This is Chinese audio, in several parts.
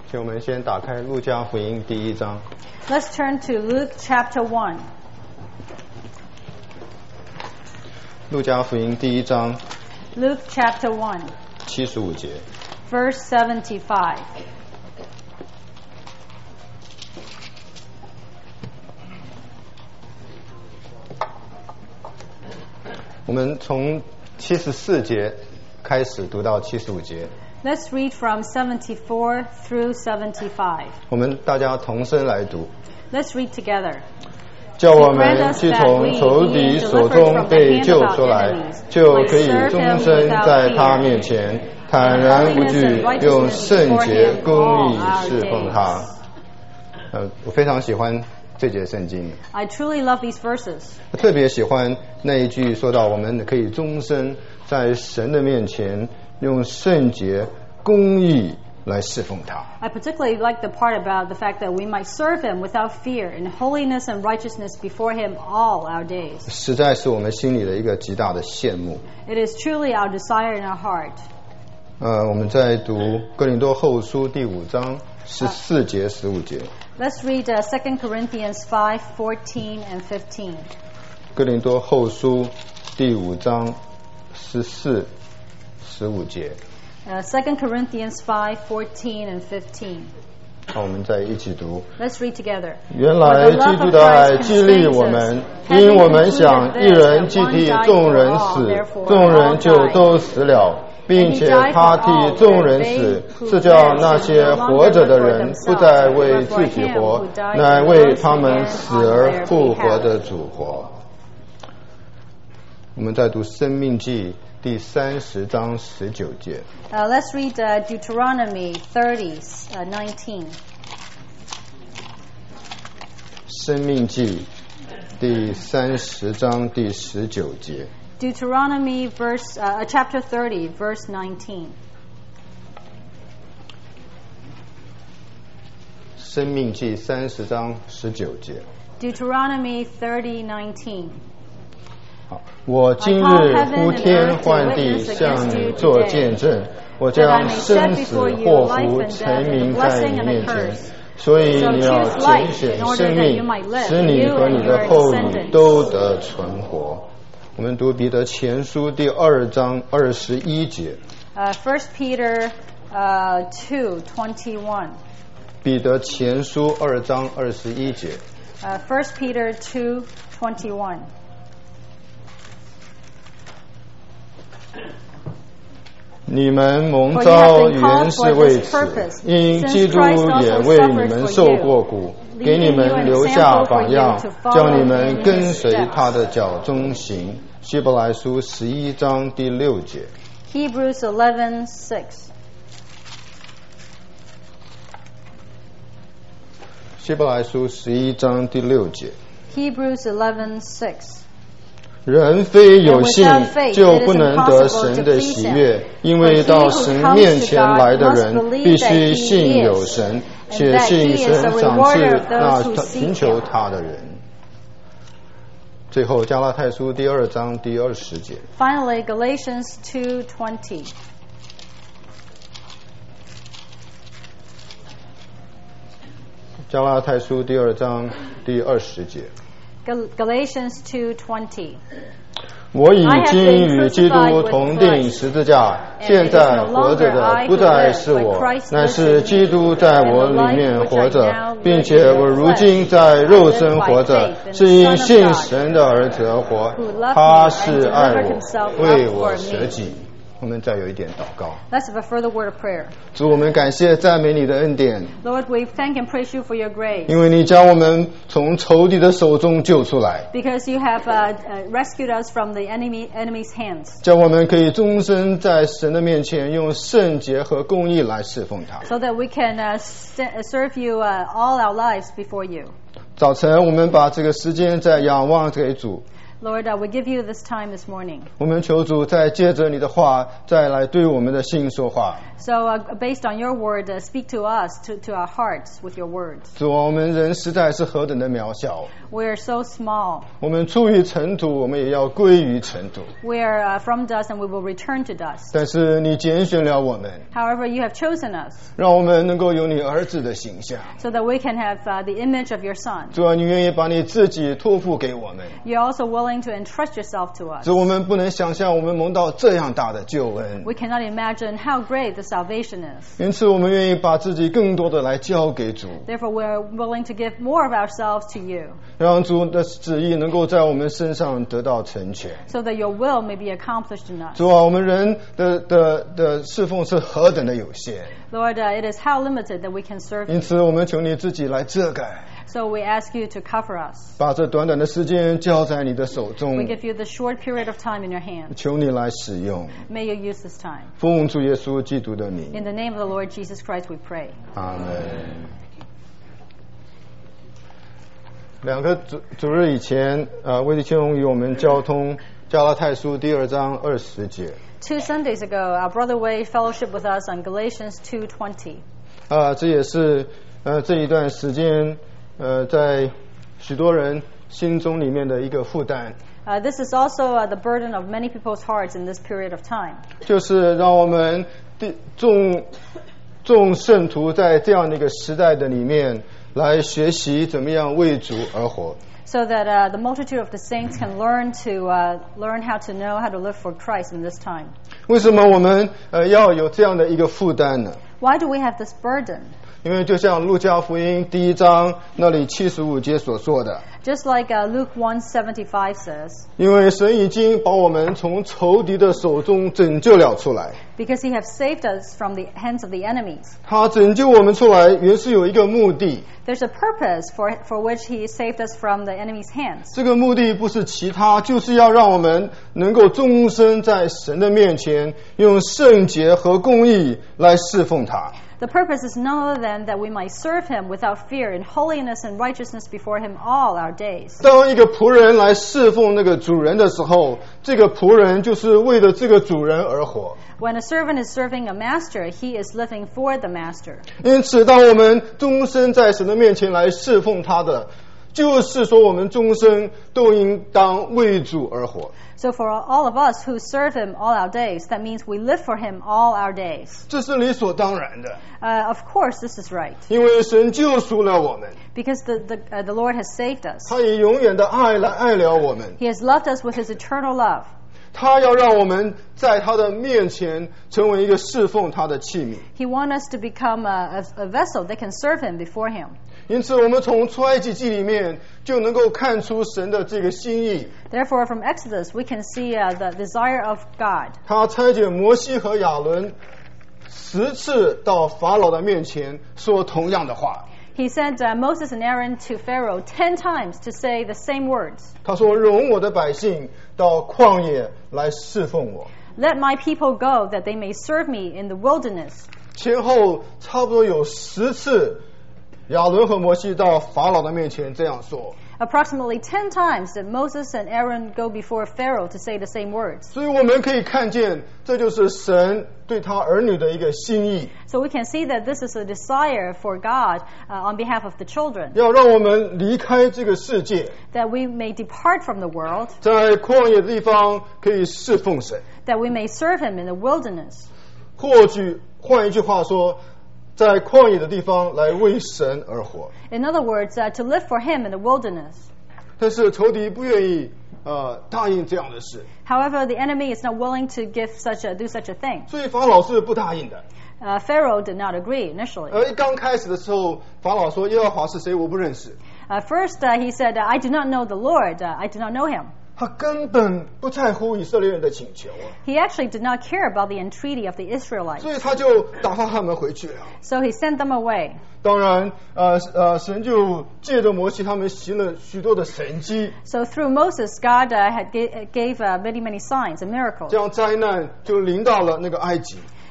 请我们先打开路加福音第1章。 Let's turn to Luke chapter 1. 路加福音第1章 Luke chapter 1, 75节。 verse 75. 我们从74节开始读到75节。 Let's read from 74 through 75. 我们大家同声来读。 Let's read together. 叫我们既从仇敌手中被救出来，就可以终身在他面前坦然无惧，用圣洁公义侍奉他。我非常喜欢这节圣经。 I truly love these verses. 我特别喜欢那一句说到我们可以终身在神的面前用圣洁公义来侍奉他。 I particularly like the part about the fact that we might serve Him without fear in holiness and righteousness before Him all our days. 实在是我们心里的一个极大的羡慕。 It is truly our desire in our heart. 我们在读哥林多后书第5章14节15节。 Let's read 2 Corinthians 5:14 and 15. 哥林多后书第5章14、15节。 2 Corinthians 5:14 and 15. 好，我们再一起读。 Let's read together. 原来基督的爱激励我们，因我们想一人既替众人死，众人就都死了，并且他替众人死，是叫那些活着的人不再为自己活，乃为他们死而复活的主活。我们再读申命记第30章19节。 Let's read Deuteronomy 30:19. 申命记第30章第19节。 Deuteronomy chapter 30, verse 19. 申命记30章19节。 Deuteronomy 30:19. 好，我今日呼天唤地向你做见证，我将生死祸福陈明在你面前，所以你要拣选生命，使你和你的后裔都得存活。我们读彼得前书第2章21节。 1 Peter 2:21. 彼得前书2章21节。 1 Peter 2:21. 你们蒙召原是为此，因基督也为你们受过苦，给你们留下榜样，叫你们跟随他的脚中行。希伯来书11章第6节。 Hebrews 11:6. 希伯来书11章第6节。 Hebrews 11:6. 人非有信就不能得神的喜悦，因为到神面前来的人必须信有神，且信神赏赐那寻求他的人。最后加拉太书第2章第20节。 Finally, Galatians 2:20. 加拉太书第2章第20节。 Galatians 2:20. 我已经与基督同定十字架，现在活着的不再是我，乃是基督在我里面活着，并且我如今在肉身活着，是因信神的儿子而活，他是爱我，为我舍己。我们再有一点祷告。 Let's have a further word of prayer. 主，我们感谢赞美你的恩典， Lord, we thank and praise you for your grace. 因为你将我们从仇敌的手中救出来， Because you have rescued us from the enemy's hands. 叫我们可以终身在神的面前用圣洁和公义来侍奉他。 So that we can serve you all our lives before you. 早晨我们把这个时间在仰望给主， Lord, we give you this time this morning. 我们求主再借着你的话，再来对我们的心说话。 So, based on your word, speak to us, to our hearts with your words. 主啊，我们人实在是何等的渺小。 We are so small. 我们出于尘土，我们也要归于尘土。 We are from dust, and we will return to dust. 但是你拣选了我们， However, you have chosen us, 让我们能够有你儿子的形象。 so that we can have the image of your Son. 主啊，你愿意把你自己托付给我们。 You're also willing to entrust yourself to us. 主，我们不能想象我们蒙到这样大的救恩。 We cannot imagine how great the salvation is. 因此，我们愿意把自己更多的来交给主， Therefore, we're willing to give more of ourselves to you, 让主的旨意能够在我们身上得到成全。 so that your will may be accomplished in us. 主啊，我们人的侍奉是何等的有限， Lord, it is how limited that we can serve 因 you. 此我们求你自己来遮盖， So we ask you to cover us. 把这短短的时间交在你的手中 We， give you the short period of time in your hand. 求你来使用。 May you use this time. 奉主耶稣基督的名， In the name of the Lord Jesus Christ, we pray. 阿门。2个主日以前，魏弟兄与我们交通加拉太书第2章20节。 2 Sundays ago, our brother Wade fellowshiped with us on Galatians 2:20. 这也是这一段时间在许多人心中里面的一个负担， This is also the burden of many people's hearts in this period of time. 就是让我们众圣徒在这样的一个时代的里面来学习怎么样为主而活。 So that the multitude of the saints can learn how to know how to live for Christ in this time. 为什么我们要有这样的一个负担呢？ Why do we have this burden? 因为就像路加福音第1章那里75节所说的， Just like Luke 1:75 says, 因为神已经把我们从仇敌的手中拯救了出来。 because he has saved us from the hands of the enemies. 他拯救我们出来，原是有一个目的。 There's a purpose for which he saved us from the enemy's hands. 这个目的不是其他，就是要让我们能够终身在神的面前，用圣洁和公义来侍奉他。 The purpose is none other than that we might serve him without fear in holiness and righteousness before him all our days. 当一个仆人来侍奉那个主人的时候，这个仆人就是为了这个主人而活。 When a servant is serving a master, he is living for the master. 因此，当我们终身在神的面前来侍奉他的，就是说我们终身都应当为主而活。 So for all of us who serve him all our days, that means we live for him all our days. 这是理所当然的， Of course, this is right. 因为神救赎了我们， Because the Lord has saved us. 他以永远的爱来爱了我们。 He has loved us with his eternal love. 他要让我们在他的面前成为一个侍奉他的器皿。 He wants us to become a vessel that can serve him before him. 因此，我们从出埃及记里面就能够看出神的这个心意。 Therefore, from Exodus, we can see the desire of God. 他差遣摩西和亚伦10次到法老的面前说同样的话。 He sent Moses and Aaron to Pharaoh 10 times to say the same words. 他说：“容我的百姓到旷野来侍奉我。” Let my people go that they may serve me in the wilderness. 前后差不多有10次，亚伦和摩西到法老的面前这样说。 Approximately 10 times did Moses and Aaron go before Pharaoh to say the same words. 所以我们可以看见，这就是神对他儿女的一个心意， So we can see that this is a desire for God on behalf of the children, 要让我们离开这个世界， that we may depart from the world, 在旷野的地方可以侍奉神。 that we may serve him in the wilderness. 或许换一句话说，在旷野的地方来为神而活。 In other words, to live for him in the wilderness. 但是仇敌不愿意答应这样的事， However, the enemy is not willing to do such a thing. 所以法老是不答应的。 Pharaoh did not agree initially. 而刚开始的时候，法老说耶和华是谁我不认识， First, he said, I do not know the Lord. I do not know him. 他根本不在乎以色列人的请求啊， He actually did not care about the entreaty of the Israelites. 所以他就打发他们回去了。 So he sent them away. 当然，神就借着摩西他们行了许多的神迹， So through Moses, God gave many signs and miracles. 这样灾难就临到了那个埃及。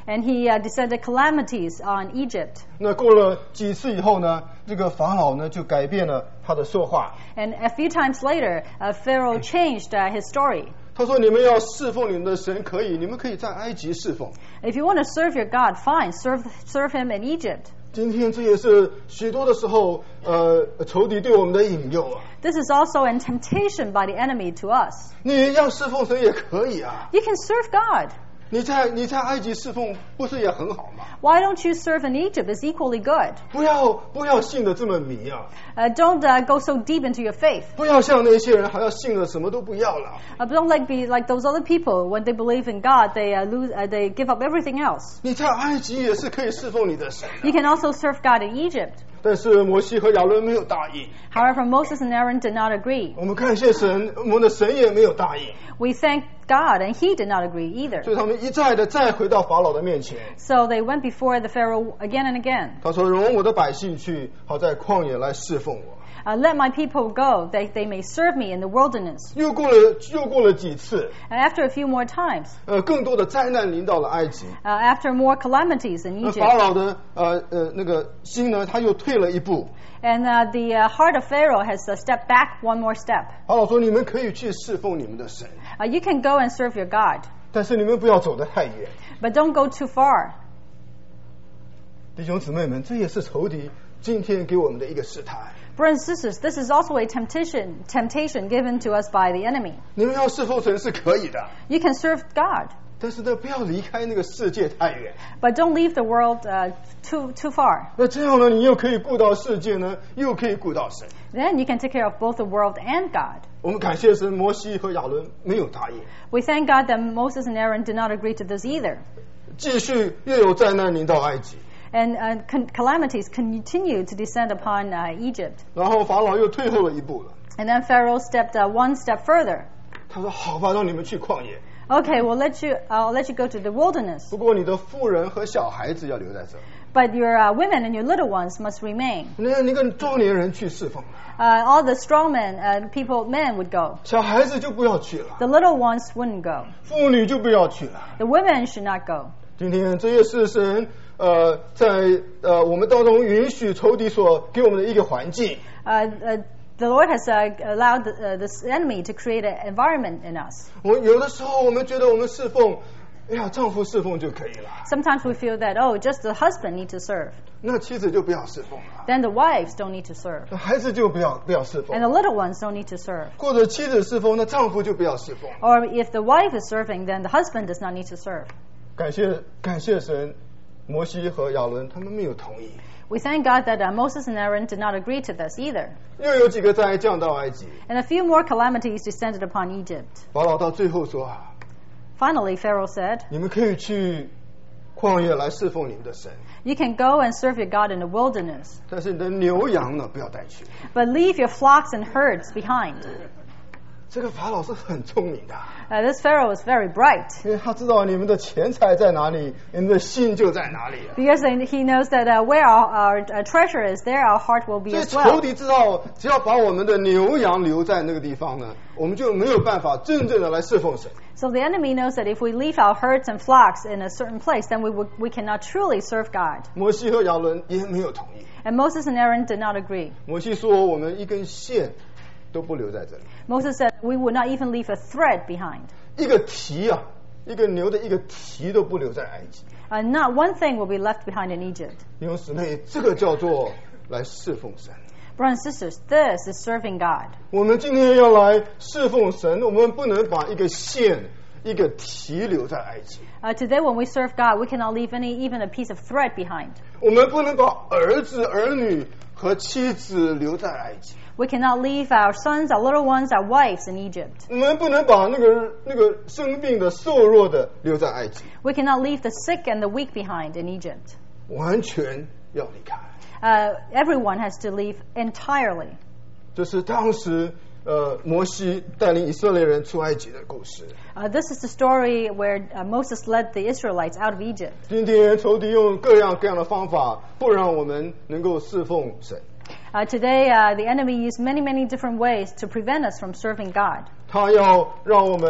And he descended calamities on Egypt. 那过了几次以后呢，这个法老呢就改变了他的说话。 And a few times later, Pharaoh changed his story. 他说：“你们要侍奉你们的神，可以，你们可以在埃及侍奉。 If you want to serve your God, fine, serve him in Egypt. 今天这也是许多的时候，仇敌对我们的引诱啊。 This is also a temptation by the enemy to us. 你要侍奉神也可以啊， You can serve God. 你在埃及侍奉不是也很好吗？ Why don't you serve in Egypt? It's equally good. 不要信得这么迷啊！ Don't go so deep into your faith. 不要像那些人，好像信了什么都不要了。 Don't be like those other people. When they believe in God, they give up everything else. 你在埃及也是可以侍奉你的神、啊。 You can also serve God in Egypt. 但是摩西和亚伦没有答应。 However, Moses and Aaron did not agree. 我们感谢神，我们的神也没有答应。 We thank God, and he did not agree either. 所以他们一再的再回到法老的面前。 So they went before the Pharaoh again and again. 他说：“容我的百姓去，好在旷野来侍奉我。” Let my people go, that they may serve me in the wilderness. 又过了几次， And after a few more times, 更多的灾难临到了埃及。 after more calamities in 法 Egypt, 老的那个心呢，他又退了一步。 and the heart of Pharaoh has stepped back one more step. 法老说：“你们可以去侍奉你们的神， You can go and serve your God, 但是你们不要走得太远。” but don't go too far. 弟兄姊妹们，这也是仇敌今天给我们的一个试探。 Brothers and sisters, this is also a temptation given to us by the enemy. 你们要侍奉神是可以的， You can serve God, 但是呢，不要离开那个世界太远。 but don't leave the world too far. 那这样呢，你又可以顾到世界呢，又可以顾到神。 Then you can take care of both the world and God. 我们感谢神，摩西和亚伦没有答应。 We thank God that Moses and Aaron did not agree to this either. 继续又有灾难临到埃及， And calamities continue to descend upon Egypt. 然后法老又退后了一步了。 And then Pharaoh stepped one step further. 他说：“好吧，让你们去旷野， Okay, I'll let you go to the wilderness. 不过你的妇人和小孩子要留在这。 But your women and your little ones must remain. 那个壮年人去侍奉了， All the strong men, men would go. 小孩子就不要去了， The little ones wouldn't go. 妇女就不要去了。 The women should not go. 今天这也是神在我们当中允许仇敌所给我们的一个环境。 The Lord has allowed this enemy to create an environment in us. 有的时候我们觉得我们侍奉，哎呀，丈夫侍奉就可以了， Sometimes we feel that, just the husband need to serve. 那妻子就不要侍奉了， Then the wives don't need to serve. 那孩子就不要侍奉 And，the little ones don't need to serve. 或者妻子侍奉，那丈夫就不要侍奉。 Or if the wife is serving, then the husband does not need to serve. 感谢神，摩西和亚伦他们没有同意。 We thank God that Moses and Aaron did not agree to this either. 又有几个灾降到埃及， And a few more calamities descended upon Egypt. 法老到最后说：“ Finally, Pharaoh said, 你们可以去旷野来侍奉你们的神， You can go and serve your God in the wilderness, 但是你的牛羊呢，不要带去。” but leave your flocks and herds behind. 这个法老是很聪明的， This Pharaoh is very bright 因为他知道你们的钱财在哪里，你们的心就在哪里。 because he knows that where our treasure is, there our heart will be 所以 as 仇 well. 敌知道，只要把我们的牛羊留在那个地方呢，我们就没有办法真正的来侍奉神。 So the enemy knows that if we leave our herds and flocks in a certain place, then we cannot truly serve God. 摩西和亚伦也没有同意。 And Moses and Aaron did not agree. 摩西说：“我们一根线都不留在这里， Moses said, we would not even leave a thread behind. 一个蹄啊，一个牛的一个蹄都不留在埃及。” Not one thing will be left behind in Egypt. 弟兄姊妹，这个叫做来侍奉神。 Brothers and sisters, this is serving God. 我们今天要来侍奉神，我们不能把一个线、一个蹄留在埃及。 Today when we serve God, we cannot leave even a piece of thread behind. 我们不能把儿子、儿女和妻子留在埃及。 We cannot leave our sons, our little ones, our wives in Egypt. 我们不能把那个生病的、瘦弱的留在埃及。 We cannot leave the sick and the weak behind in Egypt. 完全要离开。 Everyone has to leave entirely. 这是当时摩西带领以色列人出埃及的故事。 This is the story where Moses led the Israelites out of Egypt. 今天仇敌用各样各样的方法，不让我们能够侍奉神。 Today, the enemy used many different ways to prevent us from serving God. 他要让我们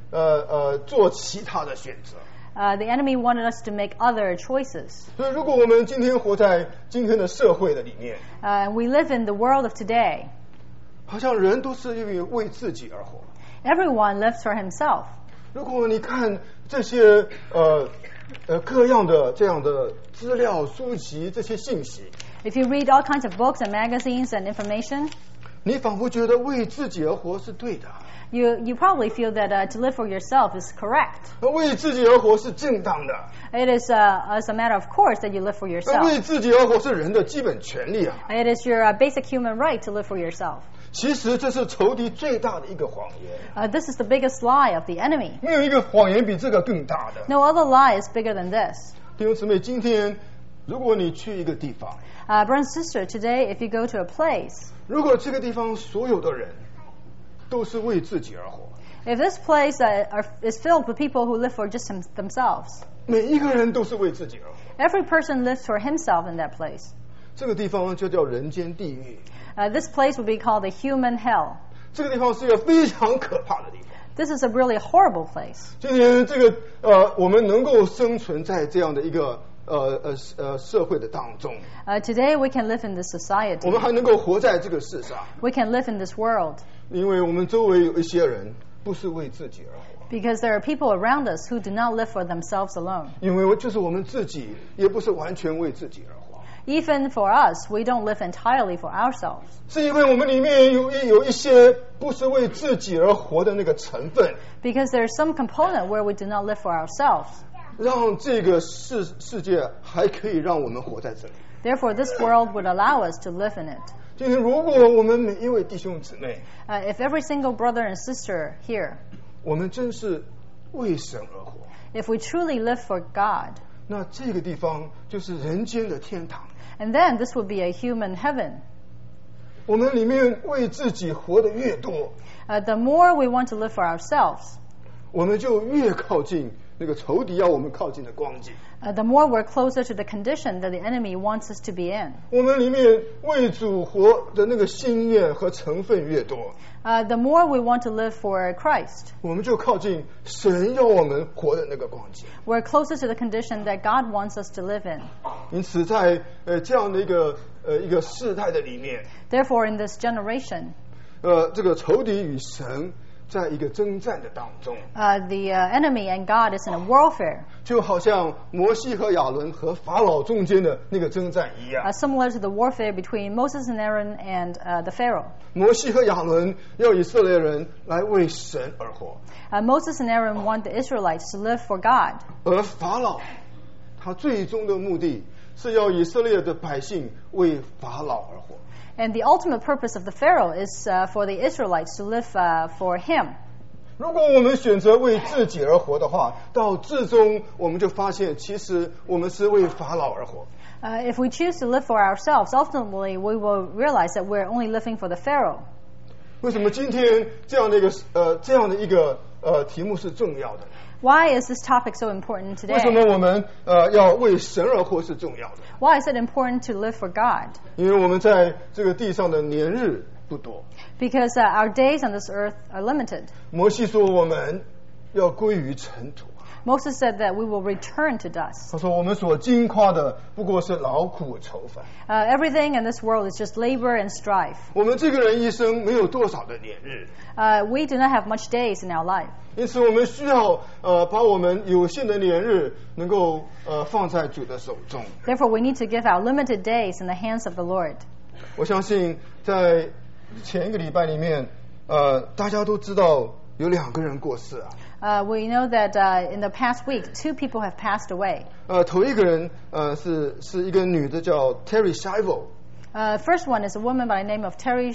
做其他的选择。 The enemy wanted us to make other choices. 所以，如果我们今天活在今天的社会的里面 ，we live in the world of today. 好像人都是因为为自己而活。 Everyone lives for himself. 如果你看这些各样的这样的资料、书籍这些信息 ，If you read all kinds of books and magazines and information, 你仿佛觉得为自己而活是对的。 You probably feel that to live for yourself is correct. 为自己而活是正当的。 It is as a matter of course that you live for yourself. 为自己而活是人的基本权利啊。 It is your basic human right to live for yourself. 其实这是仇敌最大的一个谎言。 This is the biggest lie of the enemy. 没有一个谎言比这个更大的。 No other lie is bigger than this. 弟兄姊妹，今天如果你去一个地方 ，brother and sister, today if you go to a place, 如果这个地方所有的人都是为自己而活 ，if this place is filled with people who live for just themselves, 每一个人都是为自己而活 every person lives for himself in that place. 这个地方就叫人间地狱。 This place would be called the human hell. 这个地方是一个非常可怕的地方。 This is a really horrible place. 今天这个我们能够生存在这样的一个社会的当中。 Today we can live in this society. 我们还能够活在这个世上。 We can live in this world. 因为我们周围有一些人不是为自己而活。 Because there are people around us who do not live for themselves alone. 因为就是我们自己也不是完全为自己而活。 Even for us, we don't live entirely for ourselves. 是因为我们里面有一些不是为自己而活的那个成分。 Because there's some component where we do not live for ourselves. 让这个世界还可以让我们活在这里。 Therefore, this world would allow us to live in it. 今天，如果我们每一位弟兄姊妹 if every single brother and sister here, 我们真是为神而活 if we truly live for God, 那这个地方就是人间的天堂。 and then this would be a human heaven. 我们里面为自己活得越多 the more we want to live for ourselves, 我们就越靠近那个仇敌要我们靠近的光景。 the more we're closer to the condition that the enemy wants us to be in. 我们里面为主活的那个心愿和成分越多 the more we want to live for Christ, 我们就靠近神要我们活的那个光景。 we're closer to the condition that God wants us to live in. 因此在这样的一个世代的里面 Therefore, in this generation, 这个仇敌与神在一个征战的当中 the enemy and God is in a warfare, 就好像摩西和亚伦和法老中间的那个征战一样 similar to the warfare between Moses and Aaron and the Pharaoh. 摩西和亚伦要以色列人来为神而活 Moses and Aaron want the Israelites to live for God. 而法老他最终的目的是要以色列的百姓为法老而活 And the ultimate purpose of the Pharaoh is for the Israelites to live for him. 如果我们选择为自己而活的话，到至终我们就发现其实我们是为法老而活 If we choose to live for ourselves, ultimately we will realize that we're only living for the Pharaoh. 为什么今天这样的一个题目是重要的 Why is this topic so important 为什 today? 么我们要为神而活是重要的 Why is it important to live for God? 因为我们在这个地上的年日不多 Because our days on this earth are limited. 摩西说我们要归于尘土 Moses said that we will return to dust. 他说我们所经夸的不过是劳苦愁烦 Everything in this world is just labor and strife. 我们这个人一生没有多少的年日 We do not have much days in our life. 因此我们需要把我们有限的年日能够放在主的手中 Therefore, we need to give our limited days in the hands of the Lord. 我相信在前一个礼拜里面大家都知道有2个人过世啊 We know that in the past week, 2 people have passed away. 头一个人是一个女的叫 Terry Schiavo First one is a woman by the name of Terry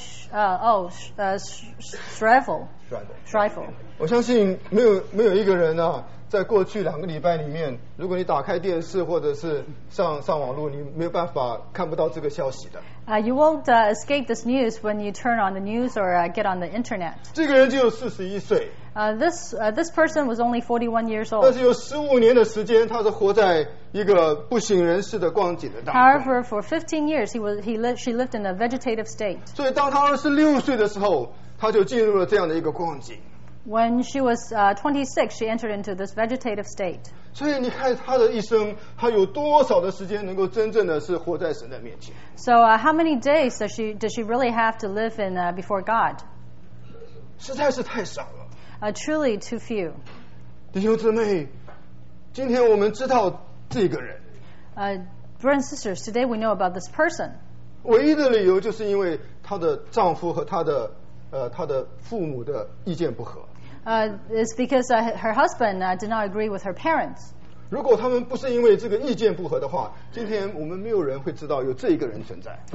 Shrivel. 我相信没有一个人啊在过去2个礼拜里面如果你打开电视或者是上网络你没有办法看不到这个消息的 You won't escape this news when you turn on the news or get on the internet. 这个人只有41岁 This person was only 41 years 但 old. 是有15年的时间他是活在一个不省人事的光景的当中 However, for 15 years, she lived in a vegetative state. 所以当他26岁的时候他就进入了这样的一个光景 When she was 26, she entered into this vegetative state. 所以你看她的一生，她有多少的时间能够真正的是活在神的面前？ So how many days does she really have to live in before God? 实在是太少了。 Truly too few. 弟兄姊妹，今天我们知道这个人， Brothers and sisters, today we know about this person. 唯一的理由就是因为她的丈夫和她的父母的意见不合。 It's because her husband did not agree with her parents. 如果他们不是因为这个意见不合的话，今天我们没有人会知道有这一个人存在。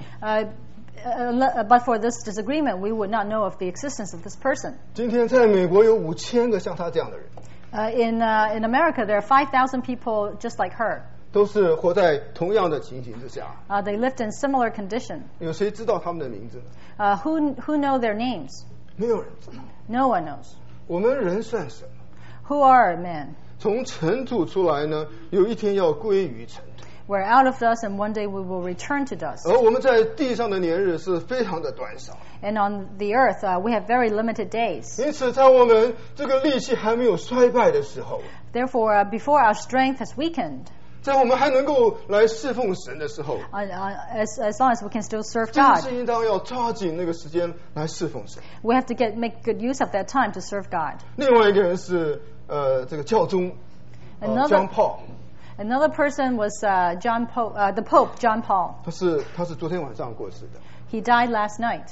But for this disagreement, we would not know of the existence of this person. 今天在美国有5000个像他这样的人， In America, there are 5,000 people just like her. 都是活在同样的情形之下。 They lived in similar condition. 有谁知道他们的名字呢？ Who know their names? 没有人知道。 No one knows. 我们人算什么？ Who are men? 从尘土出来呢，有一天要归于尘土。 We're out of dust, and one day we will return to dust. 而我们在地上的年日是非常的短少。 And on the earth, we have very limited days. 因此，在我们这个力气还没有衰败的时候， Therefore, before our strength has weakened, 在我们还能够来侍奉神的时候， as long as we can still serve 真 God, 是应当要抓紧那个时间来侍奉神。 we have to make good use of that time to serve God. 另外一个人是这个教宗John Paul， Another person was the Pope John Paul. 他是昨天晚上过世的。 He died last night.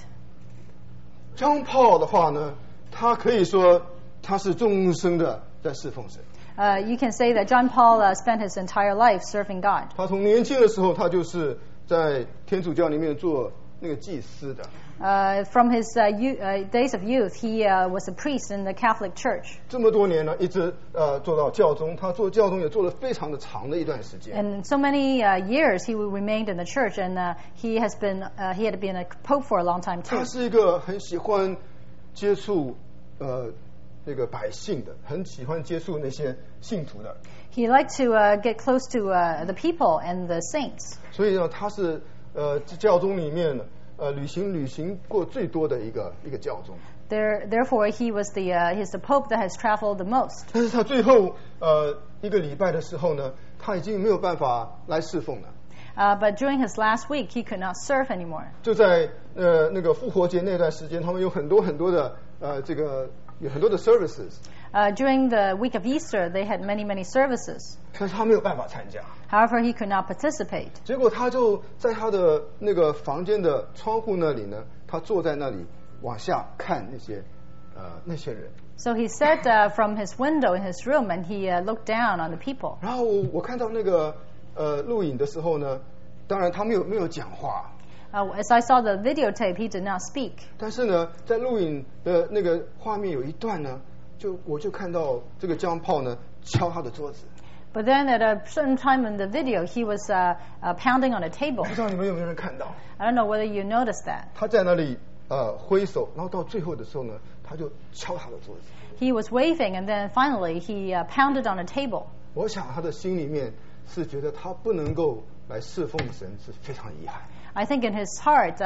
John Paul 的话呢，他可以说他是终生的在侍奉神。 You can say that John Paul spent his entire life serving God. 他从年轻的时候，他就是在天主教里面做那个祭司的。 From his days of youth, he was a priest in the Catholic Church. 这么多年呢，一直做到教宗。他做教宗也做了非常的长的一段时间。 And so many years he remained in the church, and he had been a pope for a long time too. 他是一个很喜欢接触那个百姓的，很喜欢接触那些信徒的。 He liked to get close to the people and the saints. 所以呢，他是教宗里面旅行过最多的一个教宗。 Therefore, he's the pope that has traveled the most. 但是他最后一个礼拜的时候呢，他已经没有办法来侍奉了。 But during his last week, he could not serve anymore. 就在那个复活节那段时间，他们有很多的有很多的 services。 During the week of Easter, they had many services. 但是他没有办法参加。 However, he could not participate. 结果他就在他的那个房间的窗户那里呢，他坐在那里往下看那些人。 So he sat from his window in his room, and he looked down on the people. 然后我看到那个录影的时候呢，当然他没有讲话。 As I saw the videotape, he did not speak. 但是呢，在录影的那个画面有一段呢，我就看到这个江炮呢敲他的桌子。 But then at a certain time in the video, he was pounding on a table. 不知道你们有没有人看到？ I don't know whether you noticed that. 他在那里挥手，然后到最后的时候呢，他就敲他的桌子。 He was waving, and then finally he pounded on a table. 我想他的心里面是觉得他不能够来侍奉神，是非常遗憾。 I think in his heart,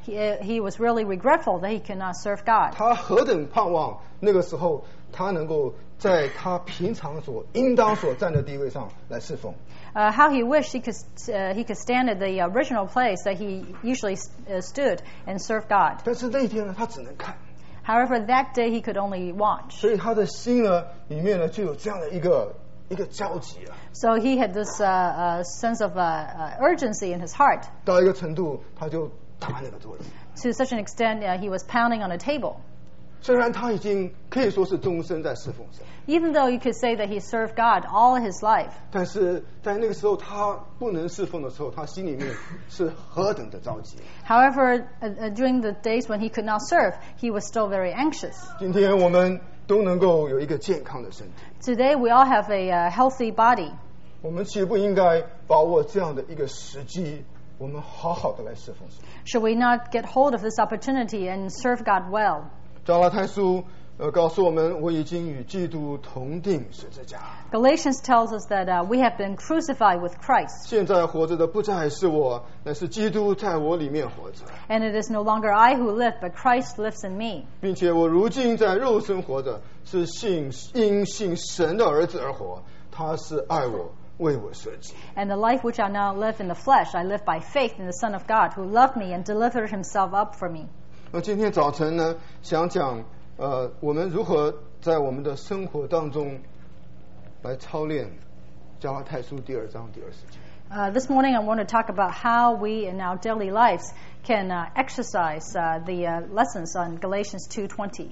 he was really regretful that he could not serve God. 他何等盼望那个时候他能够在他平常应当所站的地位上来侍奉。 How he wished he could stand at the original place that he usually stood and serve God. 但是那天呢，他只能看。 However, that day he could only watch. 所以他的心呢，里面呢就有这样的一个焦急啊。 So he had this sense of urgency in his heart. 到一个程度，他就打那个桌子。 To such an extent, he was pounding on a table. 虽然他已经可以说是终身在侍奉神， Even though you could say that he served God all his life. 但是在那个时候他不能侍奉的时候，他心里面是何等的着急。 However, during the days when he could not serve, he was still very anxious. 今天我们都能够有一个健康的身体， Today, we all have a healthy body. 我们岂不应该把握这样的一个时机，我们好好的来侍奉神？ Should we not get hold of this opportunity and serve God well? 加拉太书告诉我们我已经与基督同定十字架。 Galatians tells us that we have been crucified with Christ. 现在活着的不再是我，乃是基督在我里面活着。 And it is no longer I who live, but Christ lives in me. 并且我如今在肉身活着，是因信神的儿子而活，他是爱我，为我舍己。 And the life which I now live in the flesh, I live by faith in the Son of God, who loved me and delivered himself up for me. 那今天早晨呢，想讲我们如何在我们的生活当中来操练加拉太书第2章第20节。 This morning I want to talk about how we in our daily lives can exercise the lessons on Galatians 2:20.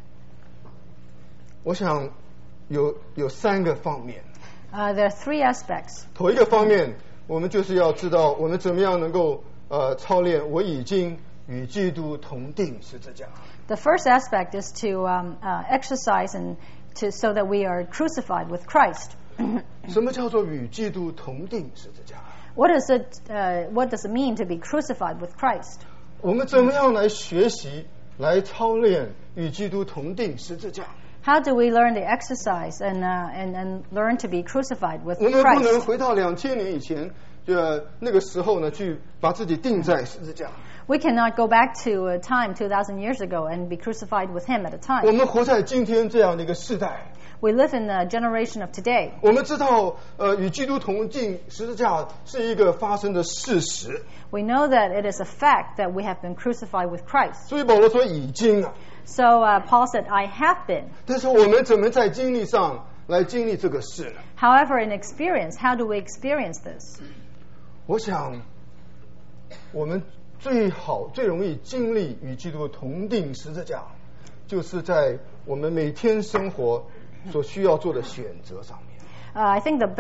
我想有3个方面。 There are 3 aspects. 头一个方面，我们就是要知道我们怎么样能够操练我已经与基督同定十字架。 The first aspect is to exercise and so that we are crucified with Christ. 什么叫做与基督同定十字架？ What does it mean to be crucified with Christ? 我们怎么样来学习、来操练与基督同定十字架？ How do we learn to exercise and learn to be crucified with 我们不能 Christ? 回到2000年以前，那个时候呢，去把自己钉在十字架。 We cannot go back to a time 2,000 years ago and be crucified with him at a 我 time. 们活在今天这样的一个时代， We live in the generation of today. 我们知道，与基督同定十字架是一个发生的事实。 We know that it is a fact that we have been crucified with Christ. 所以保罗说已经啊， So Paul said, I have been. 但是我们怎么在经历上来经历这个事呢？ However, in experience, how do we experience this? 我想，我们最容易经历与基督同定十字架，就是在我们每天生活所需要做的选择上面。 I think the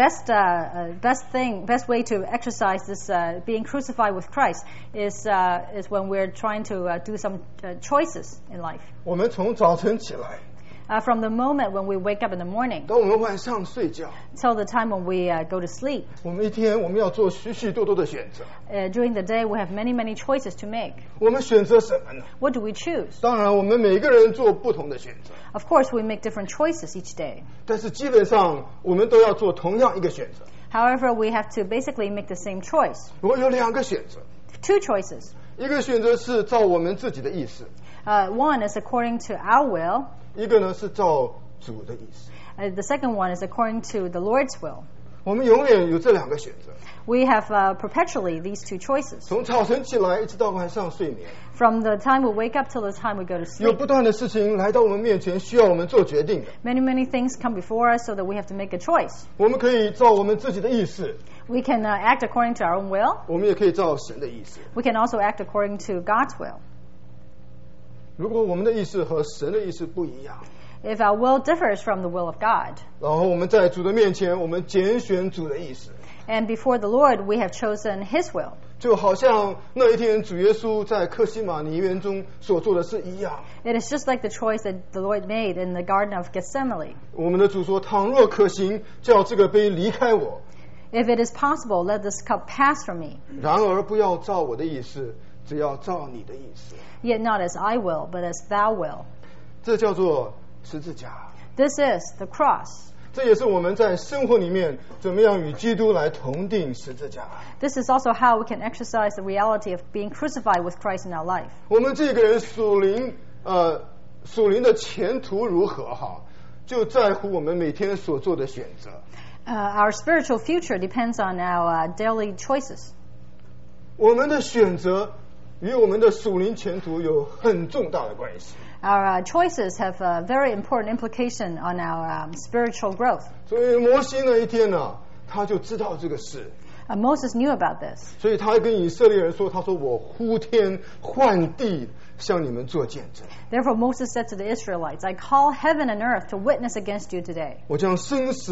best way to exercise this being crucified with Christ is when we're trying to do some choices in life. 我们从早晨起来， From the moment when we wake up in the morning 到我们晚上睡觉， till the time when we go to sleep. 我们一天我们要做许多的选择。 During the day, we have many choices to make. 我们选择什么呢？ What do we choose? 当然，我们每个人做不同的选择， Of course, we make different choices each day. 但是基本上我们都要做同样一个选择。 However, we have to basically make the same choice. 我有2个选择， 2 choices. 一个选择是照我们自己的意思， One is according to our will. 一个呢是照主的意思。 The second one is according to the Lord's will. 我们永远有这2个选择， We have perpetually these 2 choices. 从早晨起来一直到晚上睡眠， From the time we wake up till the time we go to 有 sleep. 不断的事情来到我们面前，需要我们做决定的。 Many things come before us so that we have to make a choice. 我们可以照我们自己的意思， We can act according to our own will. 我们也可以照神的意思。 We can also act according to God's will. 如果我们的意思和神的意思不一样， If our will differs from the will of God, 然后我们在主的面前，我们拣选主的意思， and before the Lord we have chosen His will, 就好像那一天主耶稣在客西马尼园中所做的事一样。 it is just like the choice that the Lord made in the Garden of Gethsemane. 我们的主说：“倘若可行，叫这个杯离开我； If it is possible, let this cup pass from me. 然而不要照我的意思，只要照你的意思。” Yet not as I will, but as Thou will. 这叫做十字架。 This is the cross. 这也是我们在生活里面怎么样与基督来同定十字架。 This is also how we can exercise the reality of being crucified with Christ in our life. 我们这个人属灵的前途如何哈，就在乎我们每天所做的选择。 Our spiritual future depends on our daily choices. 我们的选择与我们的属灵前途有很重大的关系。 Our choices have a very important implication on our spiritual growth. 所以摩西那一天呢，他就知道这个事。 Moses knew about this. 所以他跟以色列人说：“他说我呼天唤地向你们做见证。 Therefore Moses said to the Israelites, I call heaven and earth to witness against you today. 我将生死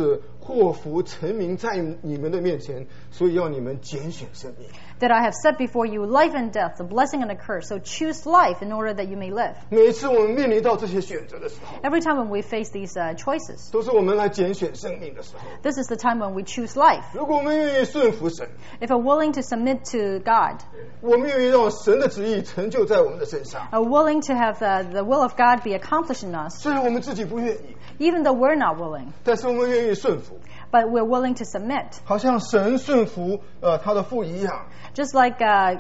祸福成名在你们的面前，所以要你们拣选生命。 That I have set before you life and death, the blessing and a curse. So choose life in order that you may live. 每一次我们面临到这些选择的时候， Every time when we face these choices, 都是我们来拣选生命的时候。 this is the time when we choose life. 如果我们愿意顺服神， If we're willing to submit to God, 我们愿意让神的旨意成就在我们的身上， are willing to have the will of God be accomplished in us, 虽然我们自己不愿意， even though we're not willing, 但是我们愿意顺服， but we're willing to submit. 好像神顺服他的父一样。 Just like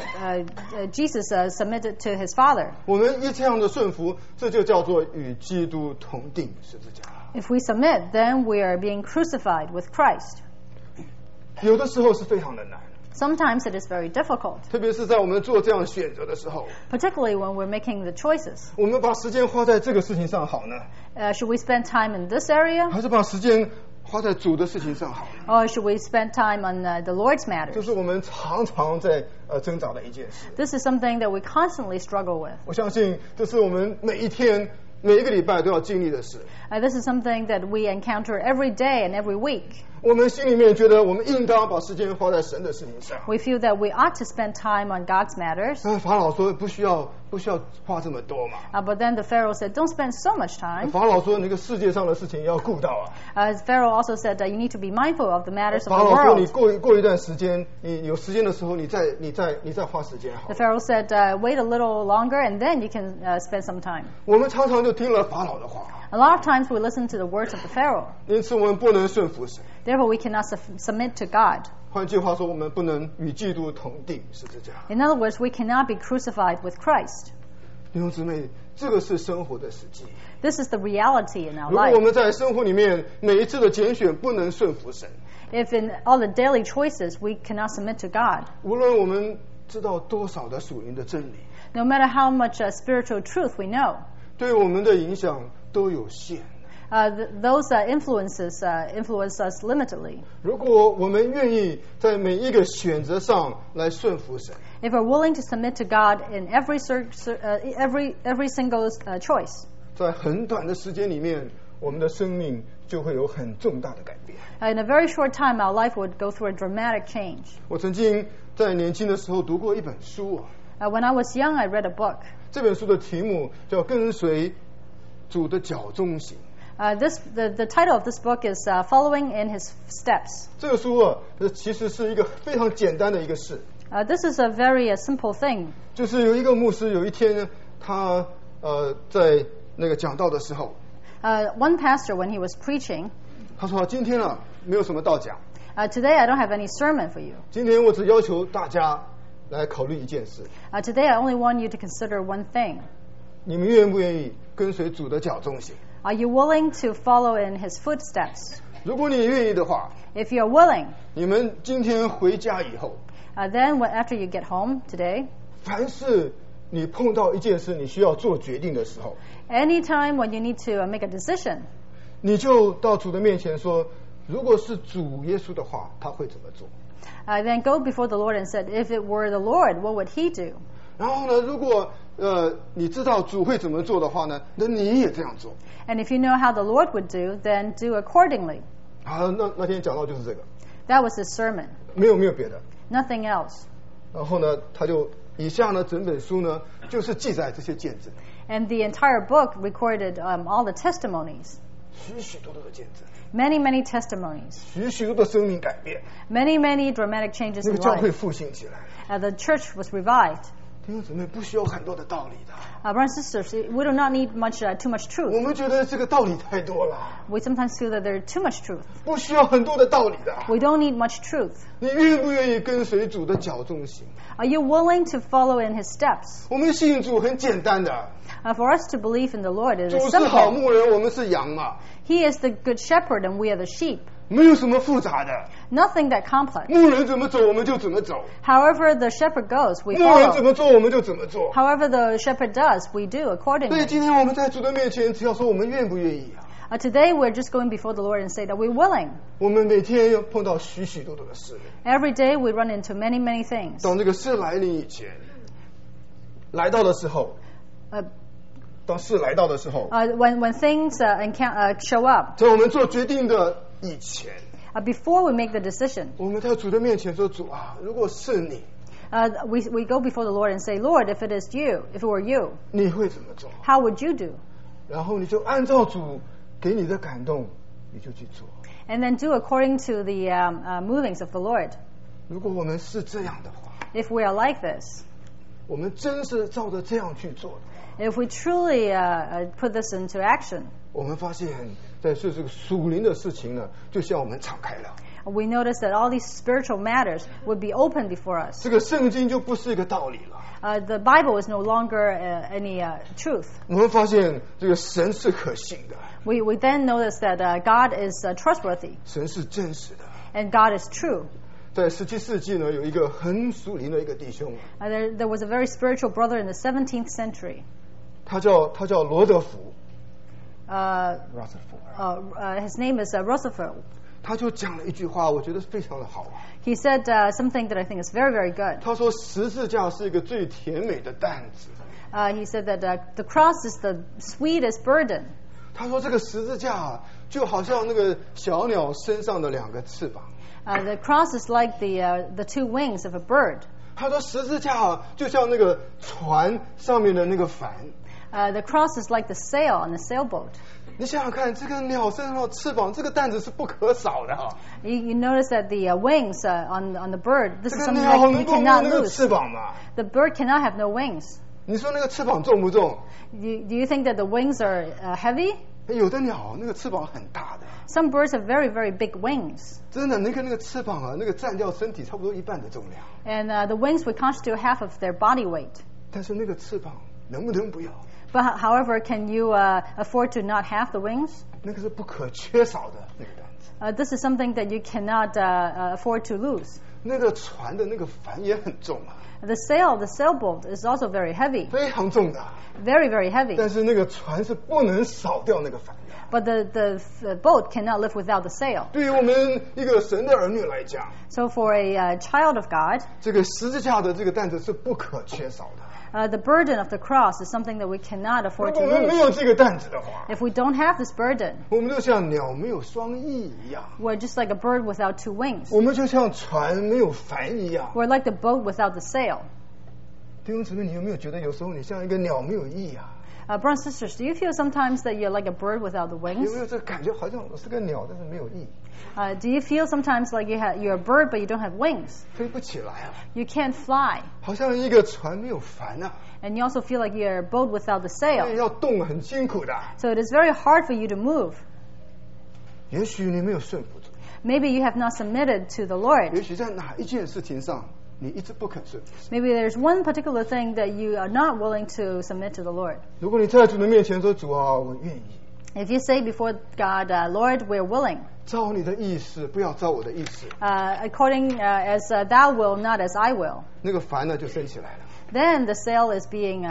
Jesus submitted to his Father. 我们一这样的顺服，这就叫做与基督同定十字架。 If we submit, then we are being crucified with Christ. 有的时候是非常的难， Sometimes it is very difficult, 特别是在我们做这样选择的时候， particularly when we're making the choices. 我们把时间花在这个事情上好呢， Should we spend time in this area, 还是把时间花在主的事情上好呢？ or should we spend time on the Lord's 这 matters? 是我们常常在挣扎的一件事。 This is something that we constantly struggle with. 我相信这是我们每一天、每一个礼拜都要经历的事。 This is something that we encounter every day and every week. 我们心里面觉得我们应当把时间花在神的事情上。 We feel that we ought to spend time on God's matters. 但是法老说不需要花这么多嘛。 But then the Pharaoh said, don't spend so much time. 法老说那个世界上的事情要顾到啊。 Pharaoh also said that you need to be mindful of the matters of 法 the 老说你 world. 过一段时间，你有时间的时候，你再花时间好 The。Pharaoh said, wait a little longer and then you can spend some time. 我们常常就听了法老的话， A lot of times we listen to the words of the Pharaoh. 因此我们不能顺服神。 Therefore, we cannot submit to God. 换句话说，我们不能与基督同定十字架。 In other words, we cannot be crucified with Christ. 弟兄姊妹，这个是生活的实际。 This is the reality in our 如果我 life. 们在生活里面每一次的拣选不能顺服神， If in all the daily choices we cannot submit to God, 无论我们知道多少的属灵的真理， no matter how much spiritual truth we know, 对我们的影响都有限。 those influences influence us limitedly. 如果我们愿意在每一个选择上来顺服神， If we're willing to submit to God in every single choice, 在很短的时间里面，我们的生命就会有很重大的改变。 in a very short time, our life would go through a dramatic change. 我曾经在年轻的时候读过一本书啊， When I was young, I read a book. 这本书的题目叫《跟随主的脚中行》。 The title of this book is Following in His Steps. 这个书啊，其实是一个非常简单的一个事， This is a very simple thing. 就是有一个牧师有一天呢，他在那个讲道的时候， One pastor, when he was preaching, 他说今天啊没有什么道讲， today I don't have any sermon for you. 今天我只要求大家来考虑一件事， Today I only want you to consider one thing. 你们愿不愿意跟随主的脚中行？ Are you willing to follow in His footsteps? 如果你愿意的话， If you're willing, 你们今天回家以后， then after you get home today, 凡是你碰到一件事你需要做决定的时候， anytime when you need to make a decision, 你就到主的面前说，如果是主耶稣的话，他会怎么做？ then go before the Lord and said, if it were the Lord, what would He do? 然后呢，如果你知道主会怎么做的话呢，那你也这样做。 And if you know how the Lord would do, then do accordingly. 好，那天讲到就是这个， That was his sermon. 没有别的。 Nothing else. 然后呢，他就以下呢整本书呢就是记载这些见证， And the entire book recorded all the testimonies. 许多的见证， Many testimonies. 许多的生命改变， Many dramatic changes 那个 in 教会 life. 复兴起来。 The church was revived. 弟兄姊妹，不需要很多的道理的。 Brothers and sisters, we do not need too much 我 truth. 们觉得这个道理太多了， We sometimes feel that there's too much truth. 不需要很多的道理的。 We don't need much truth. 你愿不愿意跟随主的脚中行？ Are you willing to follow in His steps? 我们信主很简单的， For us to believe in the Lord, it 主 is 是好 simple. 牧人，我们是羊嘛， He is the good shepherd and we are the sheep. 没有什么复杂的。 Nothing that complex. 牧人怎么走，我们就怎么走； However the shepherd goes, we 牧人怎 follow. 么做，我们就怎么做。 However the shepherd does, we do 所以 accordingly. 今天我们在主的面前，只要说我们愿不愿意啊， Today we're just going before the Lord and say that we're willing. 我们每天要碰到许多的事。 Every day we run into many things. 当这个事来临以前，来到的时候， 当事来到的时候， When things show up, 在我们做决定的以前， Before we make the decision, 我们在主的面前说：“主啊，如果是你， we go before the Lord and say, Lord, if it is you, if it were you, 你会怎么做？ how would you do? 然后你就按照主给你的感动，你就去做。 And then do according to the movings of the Lord. 如果我们是这样的话， If we are like this, 我们真是照着这样去做的。 if we truly put this into action, 我们发现，在这个属灵的事情呢，就向我们敞开了。 we notice that all these spiritual matters would be open before us. 这个圣经就不是一个道理了。 The Bible is no longer any truth. 我们发现这个神是可信的， We then notice that God is trustworthy 神是真实的。 and God is true. 在17世纪呢，有一个很属灵的一个弟兄， There was a very spiritual brother in the 17th century. 他叫罗德福， His name is Roosevelt. 他就讲了一句话，我觉得非常的好。 He said something that I think is very, very good. 他说十字架是一个最甜美的担子。 He said that the cross is the sweetest burden. 他说这个十字架就好像那个小鸟身上的2个翅膀。 The cross is like the two wings of a bird. 他说十字架就像那个船上面的那个帆。 The cross is like the sail on the sailboat. 你想想看，这个鸟身上的翅膀，这个担子是不可少的啊。 You notice that the wings on the bird, this 这 is 个 something 鸟 that 能 you 够没有 cannot 那个 lose. 翅膀吗？ The bird cannot have no wings. 你说那个翅膀重不重？ Do you think that the wings are heavy? 有的鸟那个翅膀很大的， Some birds have very, very big wings. 真的，那个翅膀啊，那个占掉身体差不多1半的重量。 And the wings would constitute half of their body weight. 但是那个翅膀能不能不要？ But however, can you afford to not have the wings? 那个是不可缺少的那个担子。 This is something that you cannot afford to lose. 那个船的那个帆也很重啊， The sailboat is also very heavy, 非常重的。 very, very heavy. 但是那个船是不能少掉那个帆的。 But the boat cannot live without the sail. 对于我们一个神的儿女来讲， So for a child of God, 这个十字架的这个担子是不可缺少的。 the burden of the cross is something that we cannot 如 afford 果 to 我们没 lose. 有这个担子的话， If we don't have this burden, 我们就像鸟没有双翼一样， we're just like a bird without two wings. 我们就像船没有帆一样。 We're like the boat without the sail. 弟兄姊妹，你有没有觉得有时候你像一个鸟没有翼啊？ Brothers and sisters, do you feel sometimes that you're like a bird without the 有 wings? 没有这个感觉？好像我是个鸟，但是没有翼， Do you feel sometimes like you're a bird but you don't have wings? 飞不起来啊！ You can't fly. 好像一个船没有帆啊， And you also feel like you're a boat without the 所以 sail. 要动很辛苦的。 So it is very hard for you to move. 也许你没有顺服主， Maybe you have not submitted to the Lord. 也许在哪一件事情上你一直不肯顺服。 Maybe there's one particular thing that you are not willing to submit to the Lord. 如果你在主的面前说：“主啊，我愿意， If you say before God, Lord, we're willing, 照你的意思，不要照我的意思。 according as thou will, not as I will, ” 那个帆呢就升起来了， then the sail is being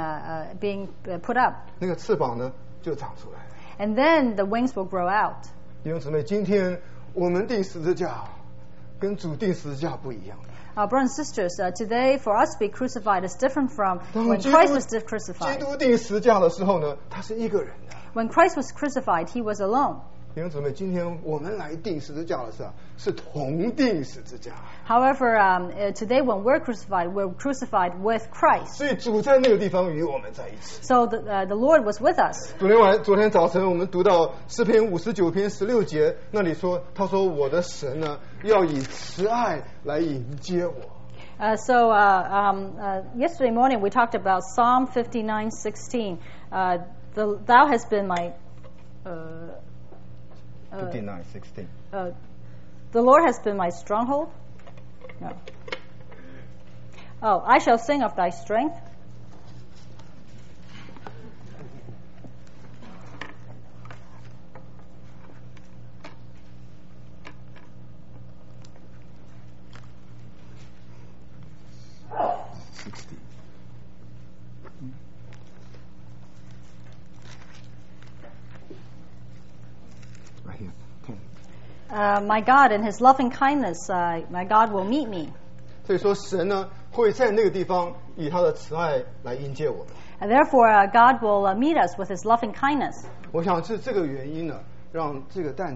put up. 那个翅膀呢就长出来了。 And then the wings will grow out. 弟兄姊妹，今天我们定十字架跟主定十字架不一样。 Brothers and sisters, today for us to be crucified is different from 当 when 基 Christ was 基 crucified. 督定十字架的时候呢，他是一个人的。 When Christ was crucified, he was alone. 弟兄姊妹，今天我们来定十字架的时候，是同定十字架。 However, today when we're crucified with Christ. 所以主在那个地方与我们在一起。 So the Lord was with us. 昨天早晨我们读到诗篇59篇16节，那里说，他说我的神呢，要以慈爱来迎接我。 Yesterday morning we talked about Psalm 59:16. Thou hast been my 59:16 the Lord has been my stronghold. No. Oh, I shall sing of thy strength. My God, in His loving kindness, my God will meet me. 所以说，神呢会在那个地方以他的慈爱来迎接我们。 And therefore, God will meet us with His loving kindness. 我想是这个原因呢，让这个担子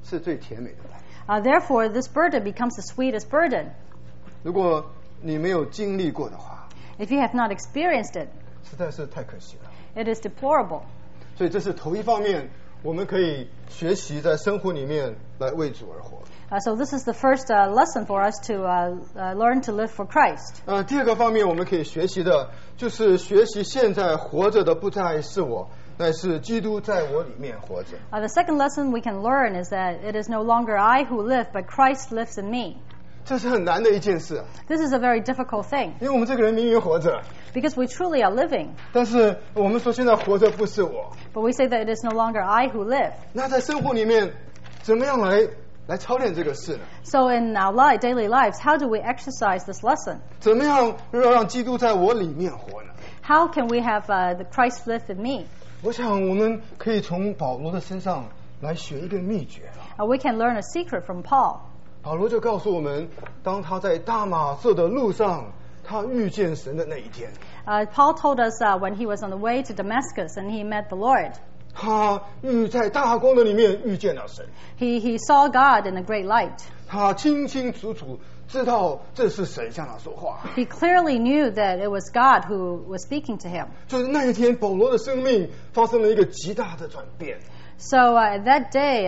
是最甜美的担子。 Therefore, this burden becomes the sweetest burden. 如果你没有经历过的话， If you have not experienced it, 实在是太可惜了。 it is deplorable. 所以这是头一方面，我们可以学习在生活里面来为主而活。 So this is the first lesson for us to learn to live for Christ. 第二个方面我们可以学习的就是学习现在活着的不再是我，乃是基督在我里面活着。 The second lesson we can learn is that it is no longer I who live, but Christ lives in me. 这是很难的一件事。 This is a very difficult thing. 因为我们这个人明明活着， Because we truly are living. 但是我们说现在活着不是我。 But we say that it is no longer I who live. 那在生活里面怎么样来操练这个事呢？ So in our daily lives, how do we exercise this lesson? 怎么样让基督在我里面活呢？ How can we have the Christ live in me? 我想我们可以从保罗的身上来学一个秘诀。 We can learn a secret from Paul. 保罗就告诉我们，当他在大马色的路上，他遇见神的那一天。 Paul told us when he was on the way to Damascus and he met the Lord. 他在大光的里面遇见了神。 He saw God in a great light. 他清清楚楚知道这是神向他说话。 He clearly knew that it was God who was speaking to him. 就是那一天，保罗的生命发生了一个极大的转变。 So at that day,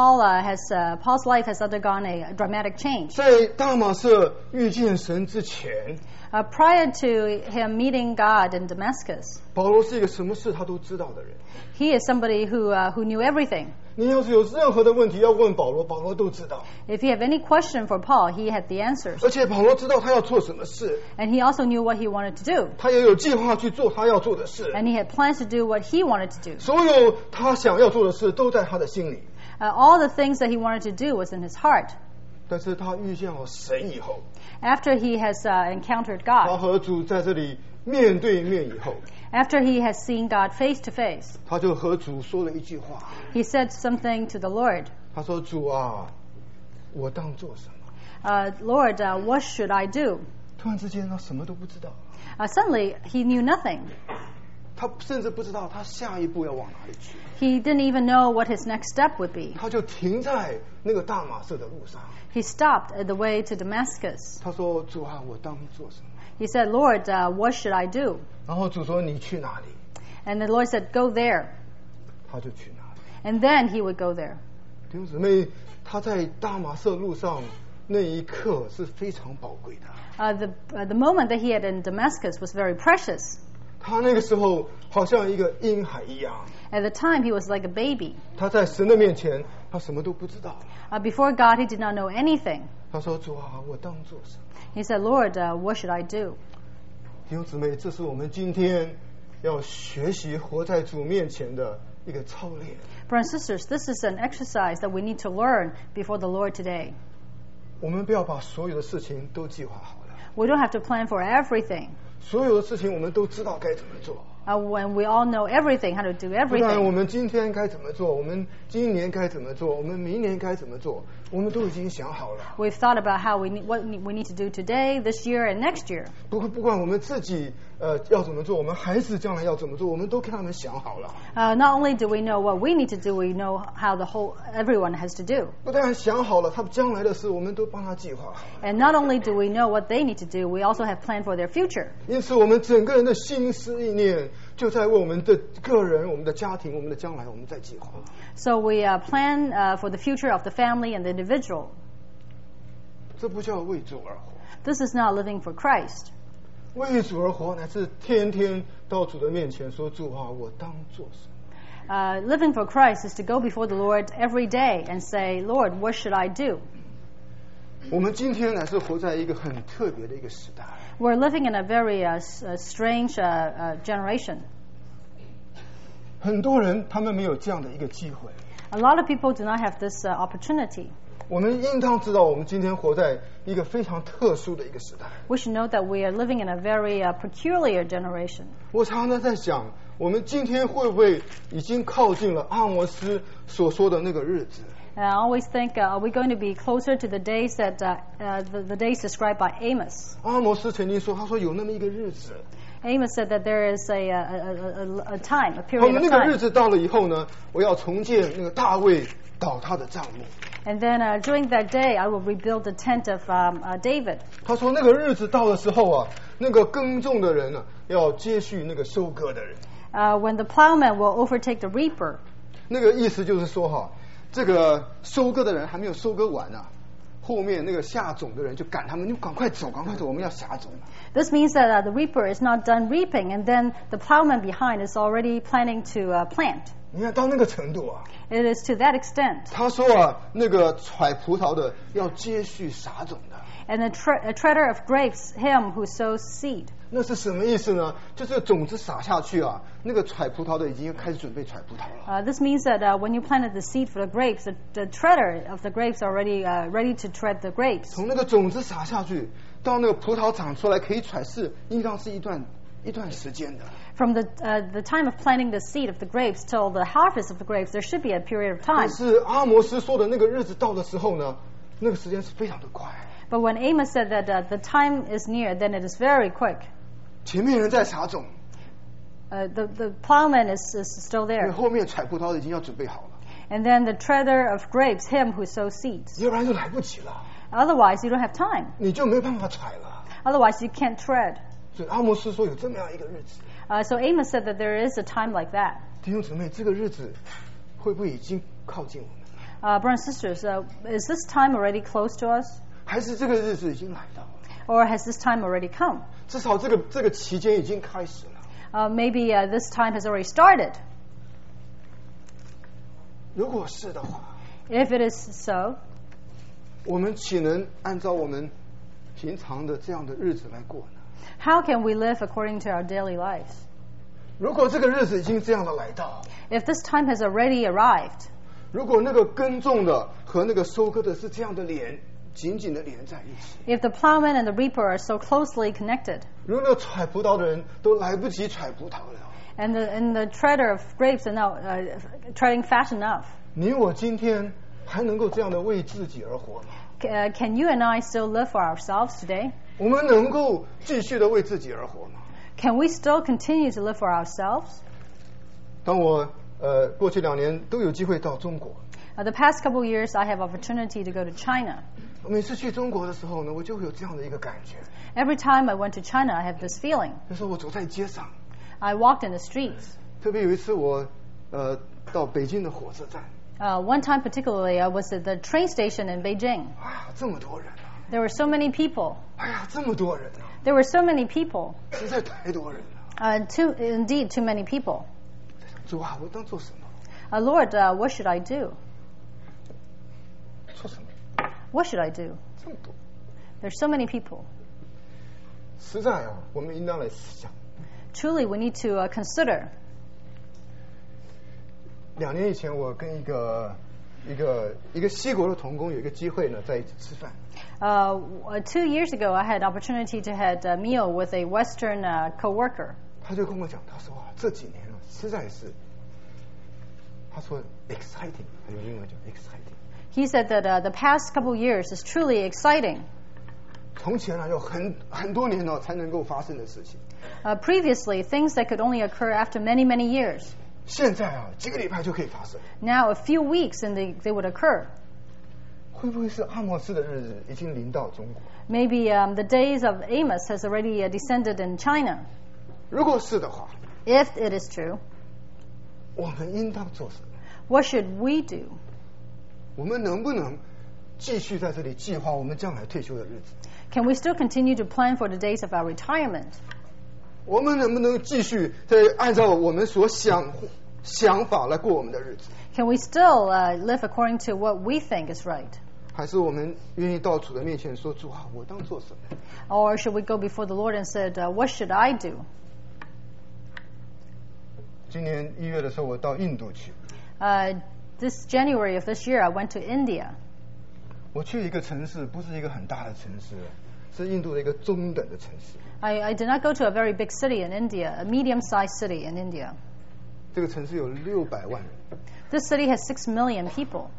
Paul's life has undergone a dramatic change. 在大马色遇见神之前， Prior to him meeting God in Damascus, 保罗是一个什么事他都知道的人。 he is somebody who knew everything. 你要是有任何的问题要问保罗，保罗都知道。 If you have any question for Paul, he had the answers. 而且保罗知道他要做什么事， And he also knew what he wanted to do. 他也有计划去做他要做的事。 And he had plans to do what he wanted to do. 所有他想要做的事都在他的心里。 All the things that he wanted to do was in his heart. 但是他遇见了神以后， After he has encountered 他 God, 和主在这里面对面以后， after he has seen God face to face, 他就和主说了一句话。 he said something to the Lord. 他说：“主啊，我当做什么？” Lord, what should I do? 突然之间，他什么都不知道， Suddenly, he knew nothing. 他甚至不知道他下一步要往哪里去。 He didn't even know what his next step would be. 他就停在那个大马色的路上。 He stopped at the way to Damascus. 他说：“主啊，我当做什么 He said, Lord, what should I do?？” 然后主说：“你去哪里？” And the Lord said, go there. 他就去哪里。 And then he would go there. 弟兄姊妹，他在大马色路上那一刻是非常宝贵的。 The moment that he had in Damascus was very precious. 他那个时候好像一个婴孩一样， At the time, he was like a baby. 他在神的面前，他什么都不知道。 Before God, he did not know anything. 他说：“主啊，我当做什么 He said, Lord, what should I do?？” 弟兄姊妹，这是我们今天要学习活在主面前的一个操练。 Brothers and sisters, this is an exercise that we need to learn before the Lord today. 我们不要把所有的事情都计划好了， We don't have to plan for everything. 所有的事情我们都知道该怎么做。 When we all know everything, how to do 不然我 everything. 们今天该怎么做，我们今年该怎么做，我们明年该怎么做，我们都已经想好了。 We've thought about what we need to do today, this year, and next year. 不管我们自己要怎么做，我们孩子将来要怎么做，我们都给他们想好了。 Not only do we know what we need to do, we know how everyone has to do. 不但想好了，他们将来的事我们都帮他计划好。 And not only do we know what they need to do, we also have planned for their future. 因此，我们整个人的心思意念就在为我们的个人、我们的家庭、我们的将来，我们在计划。 So we plan for the future of the family and the individual. 这不叫为主而活， This is not living for Christ. 为主而活乃是天天到主的面前说：“主啊，我当做什么？” Living for Christ is to go before the Lord every day and say, Lord, what should I do? 我们今天乃是活在一个很特别的一个时代。 We're living in a very strange generation. 很多人他们没有这样的一个机会。 A lot of people do not have this opportunity. 我们应当知道，我们今天活在一个非常特殊的一个时代。 We should know that we are living in a very peculiar generation. 我常常在想，我们今天会不会已经靠近了阿摩斯所说的那个日子？ I always think, are we going to be closer to the days that the days described by Amos? 阿摩斯曾经说，他说有那么一个日子， Amos said that there is a time, a 他 period 们 of 那个日 time. 子到了以后呢，我要重建那个大卫倒塌的帐幕。 And then during that day, I will rebuild the tent of David. 他说那个日子到的时候啊，那个耕种的人呢，要接续那个收割的人。 When the plowman will overtake the reaper. 那个意思就是说哈，这个收割的人还没有收割完啊，后面那个下种的人就赶他们，你赶快走，赶快走，我们要下种了。 This means that the reaper is not done reaping, and then the plowman behind is already planning to plant. 你看到那个程度啊， It is to that extent. 他说啊，那个采葡萄的要接续撒种的。 And a treader of grapes, him who sows seed. 那是什么意思呢？就是种子撒下去啊，那个采葡萄的已经开始准备采葡萄了。 This means that when you planted the seed for the grapes, the treader of the grapes are already ready to tread the grapes. 从那个种子撒下去，到那个葡萄长出来可以采是，应当是一段时间的。 From the time of planting the seed of the grapes till the harvest of the grapes, there should be a period of time. 但是阿摩斯说的那个日子到的时候呢，那个时间是非常的快。 But when Amos said that the time is near, then it is very quick. 前面人在撒种， The plowman is still 因为 there. 后面采葡萄的已经要准备好了， And then the treader of grapes, him who sows seeds. 要不然就来不及了， Otherwise, you don't have time. 你就没办法采了。 Otherwise, you can't tread. 所以阿摩斯说有这么样一个日子， So Amos said that there is a time like that. 弟兄姊妹，这个日子会不会已经靠近我们？ Brothers and sisters, is this time already close to us? 还是这个日子已经来到了？ Or has this time already come? 至少这个期间已经开始了。 Maybe this time has already started. 如果是的话， If it is so, 我们岂能按照我们平常的这样的日子来过呢？ how can we live according to our daily lives? 如果这个日子已经这样的来到， If this time has already arrived, 如果那个耕种的和那个收割的是这样的紧紧的连在一起， if the plowman and the reaper are so closely connected, 如果那个采葡萄的人都来不及采葡萄了， and the treader of grapes are now treading fast enough, 你我今天还能够这样的为自己而活吗？ can you and I still live for ourselves today? 我们能够继续的为自己而活吗？ Can we still continue to live for ourselves? 当我过去2年都有机会到中国， The past couple of years, I have opportunity to go to China. 每次去中国的时候呢，我就会有这样的一个感觉， Every time I went to China, I have this feeling. 就是我走在街上， I walked in the streets. 特别有一次我到北京的火车站， One time particularly, I was at the train station in Beijing. 哎呀，这么多人啊！ There were so many people. 哎呀，这么多人啊！ There were so many people. 实在太多人了。 Indeed, too many people. 主啊，我当做什么？ Lord, what should I do? 做什么？ What should I do? 这么多， There's so many people. 实在啊，我们应当来想。 Truly, we need to consider. 2年以前，我跟一个西国的同工有一个机会呢，在一起吃饭。 2 years ago, I had opportunity to have a meal with a Western co-worker. 他就跟我讲，他说啊，这几年啊，实在是，他说 exciting， 他用英文叫 exciting。 He said that the past couple years is truly exciting. 从前呢，有很多年呢才能够发生的事情， Previously, things that could only occur after many, many years. 现在啊，几个礼拜就可以发生。 Now, a few weeks and they would occur. 会不会是阿摩斯的日子已经临到中国？ Maybe the days of Amos has already descended in China. 如果是的话， If it is true, 我们应当做什么？ what should we do? 我们能不能继续在这里计划我们将来退休的日子？ Can we still continue to plan for the days of our retirement? 我们能不能继续在按照我们所想法来过我们的日子？ Can we still live according to what we think is right? 还是我们愿意到主的面前说：“主啊，我当做什么？” Or should we go before the Lord and said, what should I do? 今年1月的时候，我到印度去。 This January of this year, I went to India. 我去一个城市，不是一个很大的城市，是印度的一个中等的城市。 I did not go to a very big city in India, a medium-sized city in India. 这个城市有600万人， This city has 6 million people.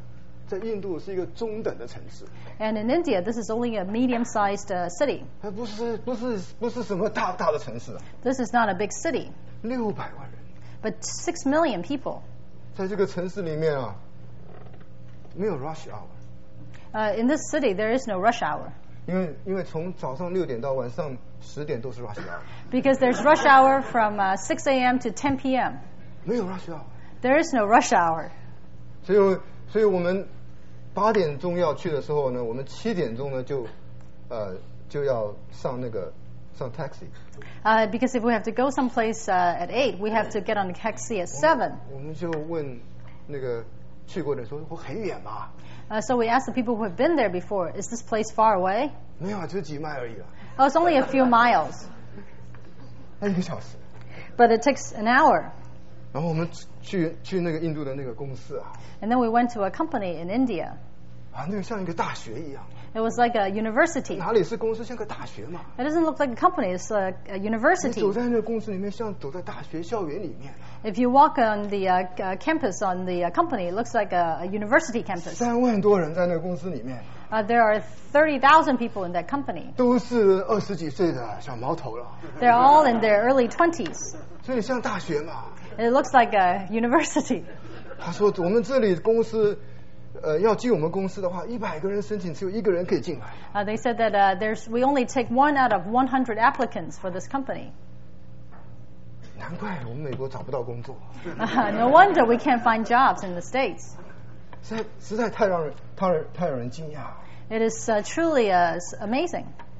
在印度是一个中等的城市。 And in India, this is only a medium-sized city. 它不是什么大的城市。 This is not a big city. 600万人。 But 6 million people. 在这个城市里面啊，没有 rush hour. In this city, there is no rush hour. 因为从早上6点到晚上10点都是 rush hour. Because there's rush hour from 6 a.m. to 10 p.m. 没有 rush hour. There is no rush hour. 所以我们8点钟要去的时候呢，我们7点钟呢就要上taxi. Because if we have to go someplace at 8, we have to get on the taxi at 7. 我们就问那个去过的人说：“我很远吗？” So we asked the people who have been there before, is this place far away? 没有啊，只有几迈而已啊。 Oh, it's only a few miles. 1个小时。 But it takes an hour. 然后我们去那个印度的那个公司啊。 And then we went to a company in India. 啊，那个像一个大学一样。 It was like a university. 哪里是公司，像个大学嘛。 It doesn't look like a company, it's a university. 你走在那个公司里面，像走在大学校园里面。 If you walk on the campus on the company, it looks like a university campus. 3万多人在那个公司里面。 There are 30,000 people in that company. 都是20几岁的小毛头了。 They're all in their early 20s. 所以像大学嘛。 It looks like a university. 他说我们这里公司要进我们公司的话，100个人申请，只有1个人可以进来。 They said that we only take 1 out of 100 applicants for this company. 难怪我们美国找不到工作。 No wonder we can't find jobs in the States. 实在太让人惊讶。 It is truly amazing.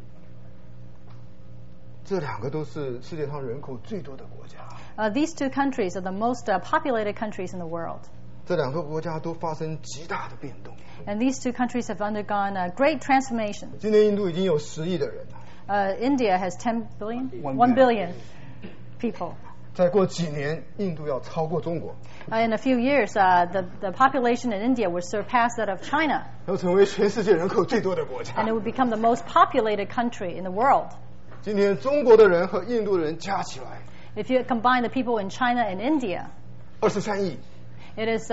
这2个都是世界上人口最多的国家。 These 2 countries are the most populated countries in the world. 这2个国家都发生极大的变动。 And these 2 countries have undergone a great transformation. 今天印度已经有10亿的人了。 India has 10 billion? 1 billion people. 再过几年，印度要超过中国。 In a few years, the population in India will surpass that of China. 要成为全世界人口最多的国家。 And it will become the most populated country in the world. 今天中国的人和印度的人加起来 If you combine the people in China and India, 23亿。 It is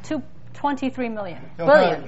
23 million. Billion.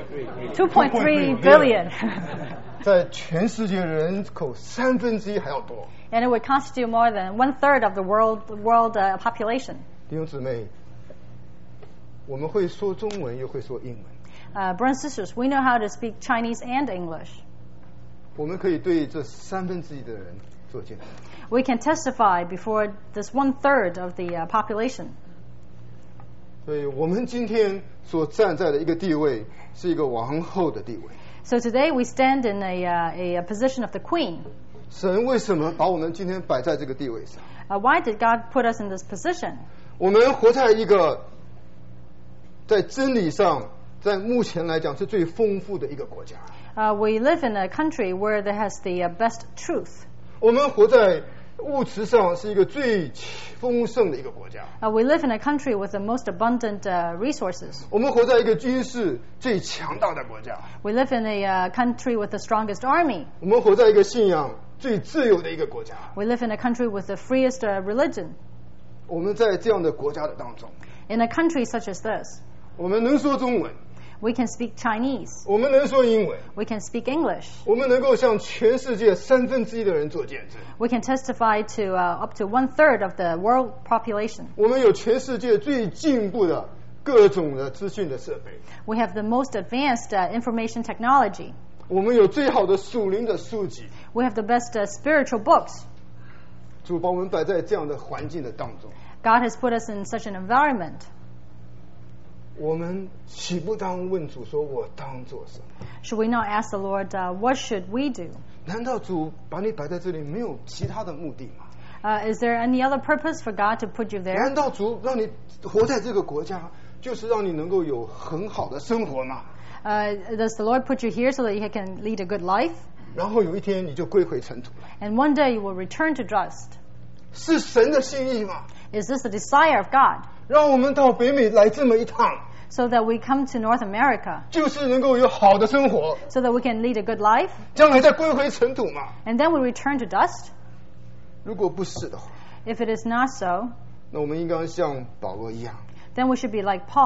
2.3 billion. 在全世界人口1/3还要多。 And it would constitute more than 1/3 of the world population. 弟兄姊妹，我们会说中文，又会说英文。 Brothers and sisters, we know how to speak Chinese and English. 我们可以对这1/3的人做见证。 We can testify before this 1/3 of the population. 所以我们今天所站在的一个地位，是一个王后的地位。 So today we stand in a position of the queen. 神为什么把我们今天摆在这个地位上？ Why did God put us in this position? 我们活在一个在真理上，在目前来讲是最丰富的一个国家。 We live in a country where there has the best truth. 我们活在物质上是一个最丰盛的一个国家。 We live in a country with the most abundant resources. 我们活在一个军事最强大的国家。 We live in a country with the strongest army. 我们活在一个信仰最自由的一个国家。 We live in a country with the freest religion. 我们在这样的国家的当中。 In a country such as this. 我们能说中文。 We can speak Chinese. 我们能说英文。 We can speak English. 我们能够向全世界1/3的人做见证。 We can testify to up to 1/3 of the world population. 我们有全世界最进步的各种的资讯的设备。 We have the most advanced information technology. 我们有最好的属灵的书籍。 We have the best spiritual books. 主把我们摆在这样的环境的当中。 God has put us in such an environment. 我们岂不当问主说：“我当做什么？” Should we not ask the Lord, what should we do? 难道主把你摆在这里没有其他的目的吗？ Is there any other purpose for God to put you there? 难道主让你活在这个国家，就是让你能够有很好的生活吗？ Does the Lord put you here so that you can lead a good life? 然后有一天你就归回尘土了。 And one day you will return to dust. 是神的心意吗？ Is this the desire of God? 让我们到北美来这么一趟。 So that we come to North America. 就是能够有好的生活。 So that we can lead a good life. 将来再归回尘土嘛。 And then we return to dust. 如果不是的话。 If it is not so. 那我们应该像保罗一样。 Then we should be like Paul.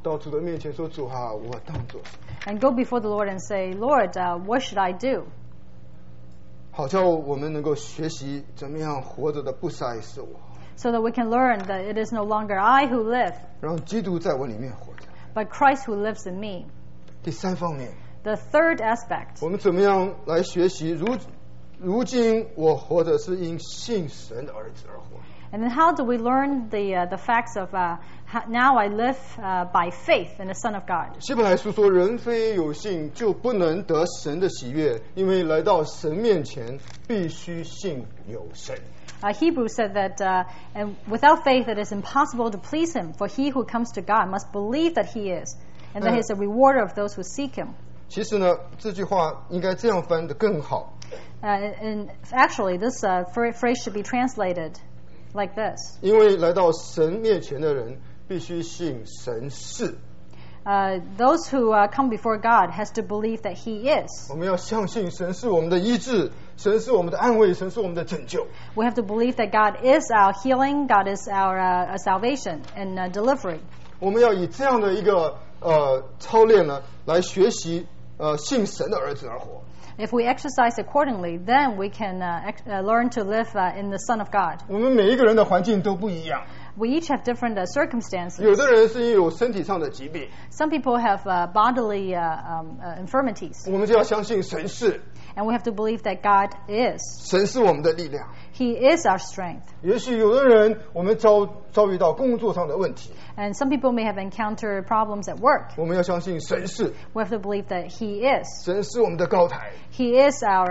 到主的面前说：“主啊，我当作什么？” And go before the Lord and say, Lord, what should I do? 好叫我们能够学习怎么样活着的不再是我。 So that we can learn that it is no longer I who live, 让基督在我里面活着。 but Christ who lives in me. 第三方面， The third aspect, 我们怎么样来学习？如今我活着是因信神的儿子而活。 and then how do we learn the facts of now I live by faith in the Son of God? 希伯来书说：“人非有信，就不能得神的喜悦，因为来到神面前，必须信有神。” Hebrews said that and without faith it is impossible to please Him, for he who comes to God must believe that He is, and that He is a rewarder of those who seek Him. 其实呢，这句话应该这样翻得更好。 And actually, this phrase should be translated like this. 因为来到神面前的人，必须信神是。 Those who come before God has to believe that He is. 我们要相信神是我们的医治，神是我们的安慰，神是我们的拯救。 We have to believe that God is our healing, God is our salvation and delivery. 我们要以这样的一个操练呢，来学习信神的儿子而活。 If we exercise accordingly, then we can learn to live in the Son of God. 我们每一个人的环境都不一样。 We each have different circumstances. 有的人是因为有身体上的疾病， Some people have bodily infirmities. 我们就要相信神是， And we have to believe that God is. 神是我们的力量。 He is our strength. 也许有的人我们遭遇到工作上的问题， And some people may have encountered problems at work. 我们要相信神是， We have to believe that He is. 神是我们的高台。 He is our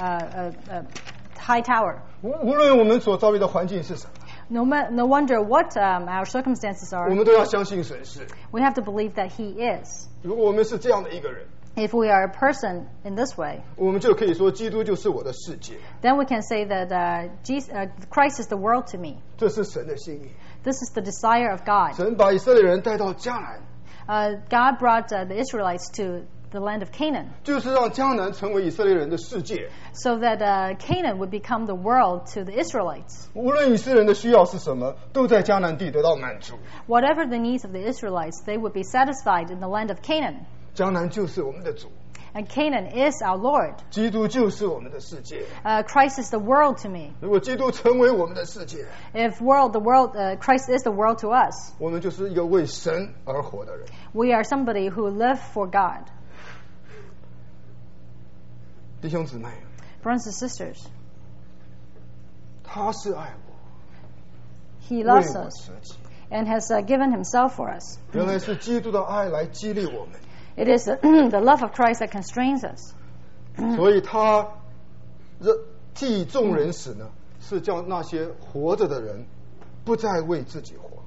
high tower. 无论我们所遭遇的环境是什么， No wonder what our circumstances 我 are, 们都要相信神是。 we have to believe that He is. 如果我们是这样的一个人， If we are a person in this way, 我们就可以说基督就是我的世界， then we can say that Christ is the world to me. 这是神的心意。 This is the desire of God. 神把以色列人带到迦南， God brought the Israelites to the land of Canaan, 就是让迦南成为以色列人的世界。 so that Canaan would become the world to the Israelites. 无论以色列人的需要是什么，都在迦南地得到满足。 Whatever the needs of the Israelites, they would be satisfied in the land of Canaan. 迦南就是我们的主， And Canaan is our Lord. 基督就是我们的世界。 Christ is the world to me. 如果基督成为我们的世界， If Christ is the world to us, 我们就是一个为神而活的人。 we are somebody who live for God. 弟兄姊妹， Brothers and sisters, 他是爱我， He 为 loves 我 us 舍己。 and has given Himself for us. 原来是基督的爱来激励我们， It is the love of Christ that constrains us. 所以他替众人死呢，是叫那些活着的人不再为自己活。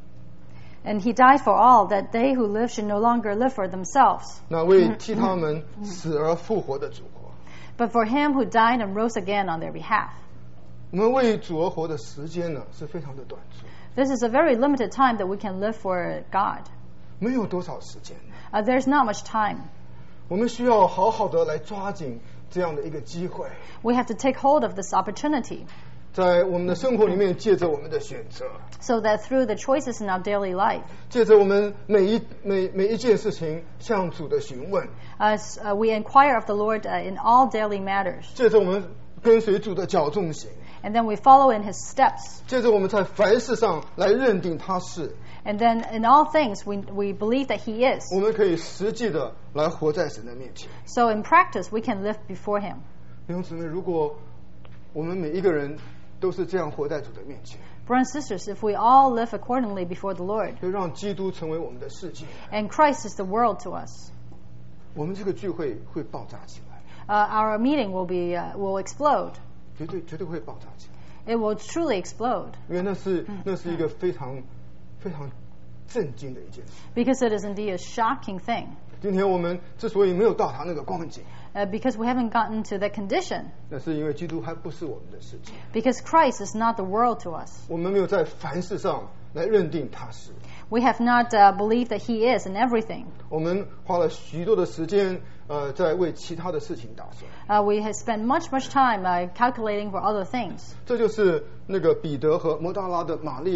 And He died for all, that they who live should no longer live for themselves, 那为替他们死而复活的主活。 but for Him who died and rose again on their behalf. 我们为主而活的时间呢，是非常的短促， This is a very limited time that we can live for God. 没有多少时间。 There's not much time. 我们需要好好的来抓紧这样的一个机会， We have to take hold of this opportunity, 在我们的生活里面，借着我们的选择， so that through the choices in our daily life, 借着我们每一件事情向主的询问， as we inquire of the Lord in all daily matters, 借着我们跟随主的脚重行， and then we follow in His steps, 借着我们在凡事上来认定他是， and then in all things we believe that He is. 我们可以实际的来活在神的面前。 So in practice, we can live before Him. 弟兄姊妹，如果我们每一个人都是这样活在主的面前， Brothers and sisters, if we all live accordingly before the Lord, 就让基督成为我们的世界， and Christ is the world to us, 我们这个聚会会爆炸起来， our meeting will explode. 绝对会爆炸起来， It will truly explode, 因为那是一个非常震惊的一件事。 because it is indeed a shocking thing. 今天我们之所以没有到达那个光景， Because we haven't gotten to that condition, 那是因为基督还不是我们的世界， because Christ is not the world to us. 我们没有在凡事上来认定他是。 We have not believed that He is in everything. 我们花了许多的时间，在为其他的事情打算。 We have spent much time calculating for other things. 这就是那个彼得和摩大拉的玛利亚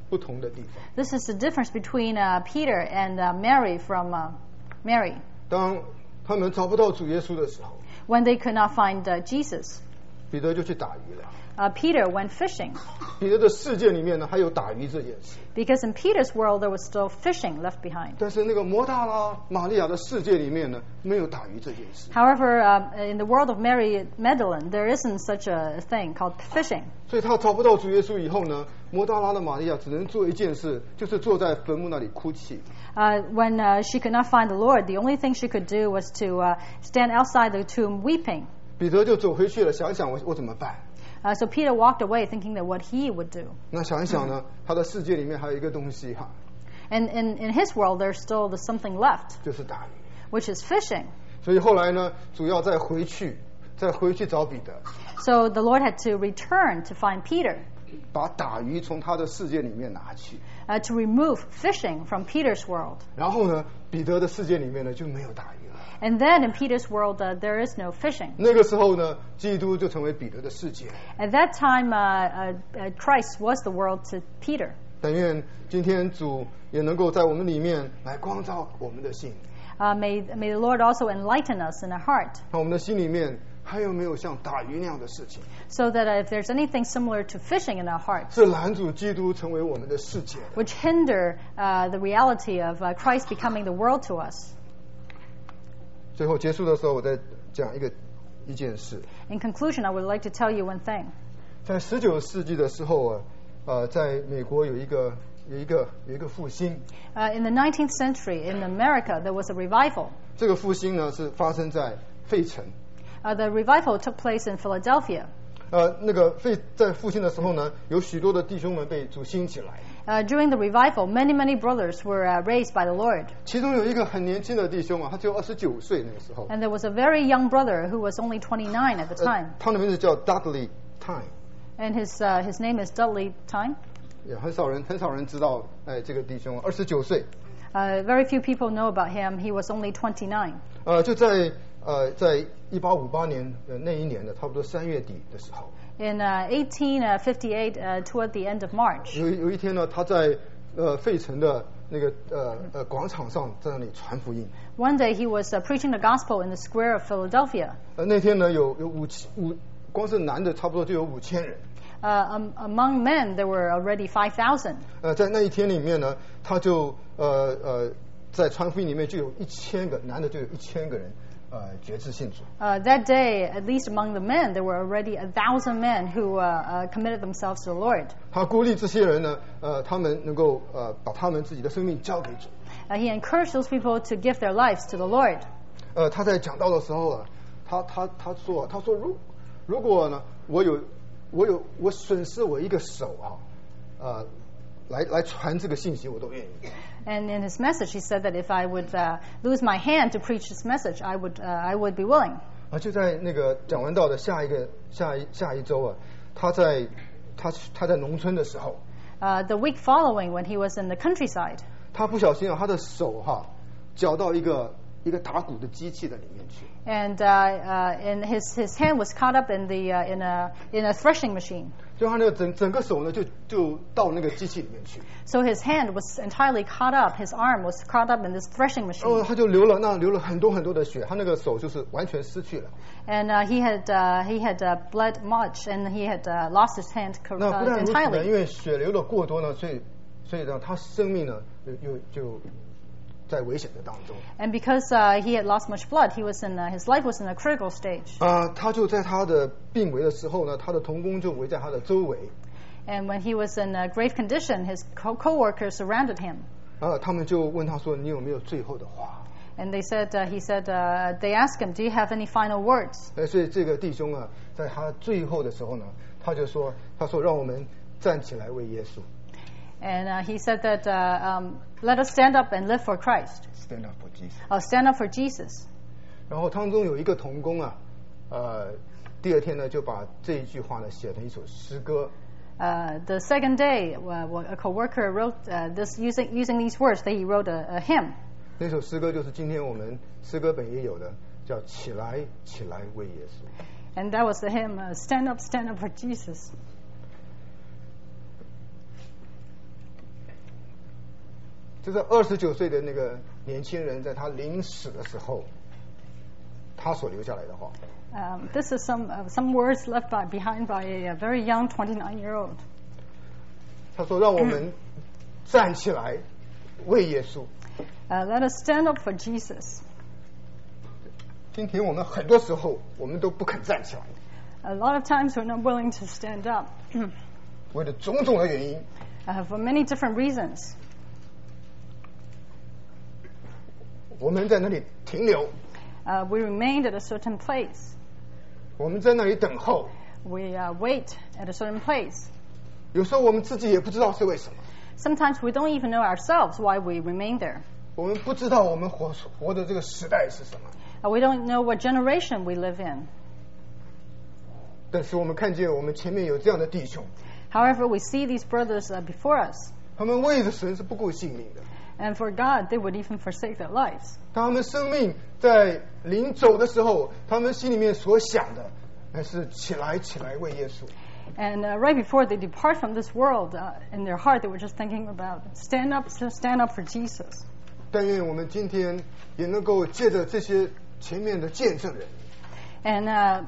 不同的地方。 This is the difference between Peter and Mary from Mary. 当他们找不到主耶稣的时候， When they could not find Jesus, 彼得就去打鱼了。 Peter went fishing. 彼得的世界里面呢，还有打鱼这件事。 Because in Peter's world, there was still fishing left behind. 但是那个摩大拉玛利亚的世界里面呢，没有打鱼这件事。 However, in the world of Mary Magdalene, there isn't such a thing called fishing. 所以他找不到主耶稣以后呢，摩大拉的玛利亚只能做一件事，就是坐在坟墓那里哭泣。 When she could not find the Lord, the only thing she could do was to stand outside the tomb weeping. 彼得就走回去了，想想我怎么办。 So Peter walked away thinking that what he would do. 那想一想呢，他的世界里面还有一个东西哈， And in his world, there's still something left, 就是打鱼。 which is fishing. 所以后来呢，主要再回去找彼得， So the Lord had to return to find Peter, 把打鱼从他的世界里面拿去。 to remove fishing from Peter's world. 然后呢，彼得的世界里面呢就没有打鱼了。 And then in Peter's world, there is no fishing. 那个时候呢，基督就成为彼得的世界。 At that time, Christ was the world to Peter. 但愿今天主也能够在我们里面来光照我们的心。 May the Lord also enlighten us in our heart, 看我们的心里面还有没有像打鱼那样的事情， so that if there's anything similar to fishing in our hearts, 是拦阻基督成为我们的世界的。 which hinder the reality of Christ becoming the world to us. 最后结束的时候，我再讲一件事。 In conclusion, I would like to tell you one thing. 在19世纪的时候在美国有一个复兴。 In the 19th century, in America, there was a revival. 这个复兴呢是发生在费城。 The revival took place in Philadelphia. 在复兴的时候呢，有许多的弟兄们被主兴起来。 During the revival, many brothers were raised by the Lord. 其中有一个很年轻的弟兄他只有29岁那个时候。 And there was a very young brother who was only 29 at the time. 他的名字叫 Dudley Time。 And his name is Dudley Time. 也很少人知道这个弟兄29岁。 Very few people know about him. He was only 29. 就在1858年那一年的差不多3月底的时候。 In 1858, toward the end of March. 有一天呢，他在费城的那个广场上在那里传福音。 One day he was preaching the gospel in the square of Philadelphia. 那天呢有光是男的差不多就有5000人。 Among men, there were already 5,000. 在那一天里面呢，他就在传福音里面就有1000个男的，就有1000个人决志信主。 That day, at least among the men, there were already 1,000 men who committed themselves to the Lord. 他鼓励这些人呢，他们能够把他们自己的生命交给主。 He encouraged those people to give their lives to the Lord. 他在讲道的时候他说如果呢我损失我一个手来传这个信息，我都愿意。 And in his message, he said that if I would lose my hand to preach this message, I would be willing. 就在那个讲完道的下一周他在农村的时候， The week following, when he was in the countryside, 他不小心他的手搅到一个打鼓的机器的里面去。 and his hand was caught up in a threshing machine. 就他那个整个手呢就到那个机器里面去。 So his hand was entirely caught up. His arm was caught up in this threshing machine. 他就流了很多的血，他那个手就是完全失去了。 And he had bled much, and he had lost his hand 那不但如此呢， entirely. 因为血流的过多呢，所以呢，他生命呢就在危险的当中。 And because he had lost much blood, his life was in a critical stage. 他就在他的病危的时候呢，他的同工就围在他的周围。 And when he was in a grave condition, his co-workers surrounded him. 他们就问他说：“你有没有最后的话？” And they asked him, "Do you have any final words?" 所以这个弟兄在他最后的时候呢，他说让我们站起来为耶稣。 And he said that, "Let us stand up and live for Christ." Stand up for Jesus. Stand up for Jesus. 然后当中有一个同工第二天呢就把这一句话呢写成一首诗歌。 The second day, a co-worker wrote this using these words. That he wrote a hymn. 那首诗歌就是今天我们诗歌本也有的，叫“起来，起来为耶稣”。 And that was the hymn, "Stand up for Jesus." 这是29岁的那个年轻人在他临死的时候，他所留下来的话。 This is some words left behind by a very young 29-year-old. 他说：“让我们站起来为耶稣。” Let us stand up for Jesus. 今天我们很多时候我们都不肯站起来。 A lot of times we're not willing to stand up. 为了种种的原因。 For many different reasons. 我们在那里停留。 We remained at a certain place. 我们在那里等候。 We wait at a certain place. 有时候我们自己也不知道是为什么。 Sometimes we don't even know ourselves why we remain there. 我们不知道我们活的这个时代是什么。 We don't know what generation we live in. 但是我们看见我们前面有这样的弟兄。 However, we see these brothers before us. 他们为着神是不顾性命的。 And for God, they would even forsake their lives. 他们生命在临走的时候，他们心里面所想的，乃是起来为耶稣。 And right before they depart from this world, in their heart, they were just thinking about stand up for Jesus. 但愿我们今天也能够借着这些前面的见证人。 And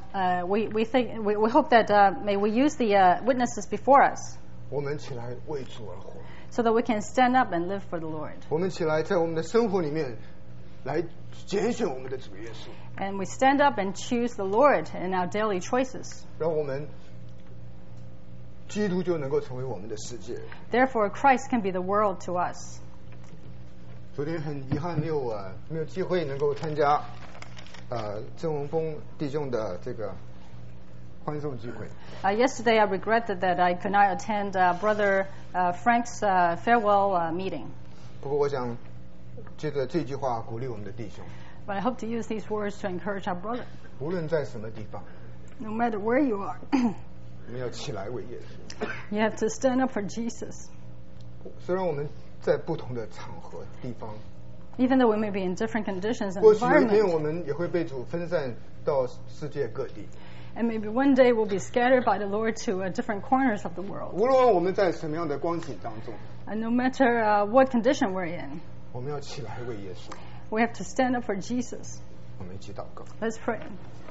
we hope that may we use the witnesses before us. 我们起来为主而活。 So that we can stand up and live for the Lord. 我们起来在我们的生活里面来拣选我们的主耶稣。 And we stand up and choose the Lord in our daily choices. 让我们基督就能够成为我们的世界。 Therefore, Christ can be the world to us. 昨天很遗憾没有机会能够参加郑文峰弟兄的这个欢送聚会。 Yesterday, I regretted that I could not attend Brother Frank's farewell meeting. 不过我想借着这句话鼓励我们的弟兄。 But I hope to use these words to encourage our brother. 无论在什么地方 No matter where you are, 我们要起来为耶稣。 you have to stand up for Jesus. 虽然我们在不同的场合地方， Even though we may be in different conditions and 或许有一天 environments, 我们也会被主分散到世界各地。 and maybe one day we'll be scattered by the Lord to different corners of the world. 无论我们在什么样的光景当中， And no matter what condition we're in, 我们要起来为耶稣。 we have to stand up for Jesus. 我们一起祷告。 Let's pray.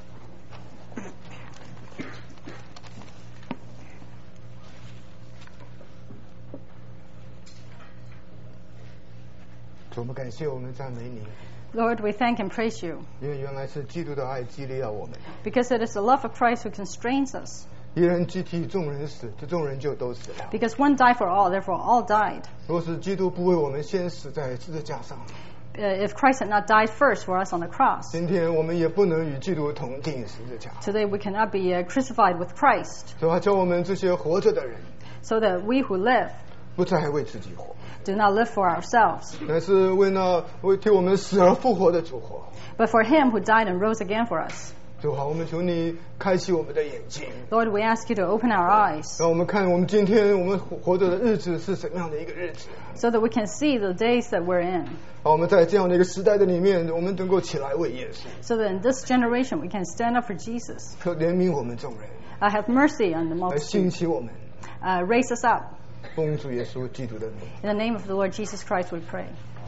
主，我们感谢我们赞美你， Lord, we thank and praise you 因为原来是基督的爱激励了我们。 because it is the love of Christ who constrains us. 一人既替众人死，这众人就都死了。 Because one died for all, therefore all died. 若是基督不为我们先死在十字架上， If Christ had not died first for us on the cross, 今天我们也不能与基督同定十字架。 today we cannot be crucified with Christ, 主啊，叫我们这些活着的人， so that we who live 不再为自己活， do not live for ourselves, 乃是为替我们死而复活的主活。 but for Him who died and rose again for us. 主啊，我们求你开启我们的眼睛， Lord, we ask you to open our eyes 让我们看我们今天我们活着的日子是什么样的一个日子。 so that we can see the days that we're in, 让我们在这样的一个时代的里面，我们能够起来为耶稣， so that in this generation we can stand up for Jesus. 求怜悯我们众人， Have mercy on the 来兴 multitude. 起我们， Raise us up. 奉主耶稣基督的名。 In the name of the Lord Jesus Christ we pray.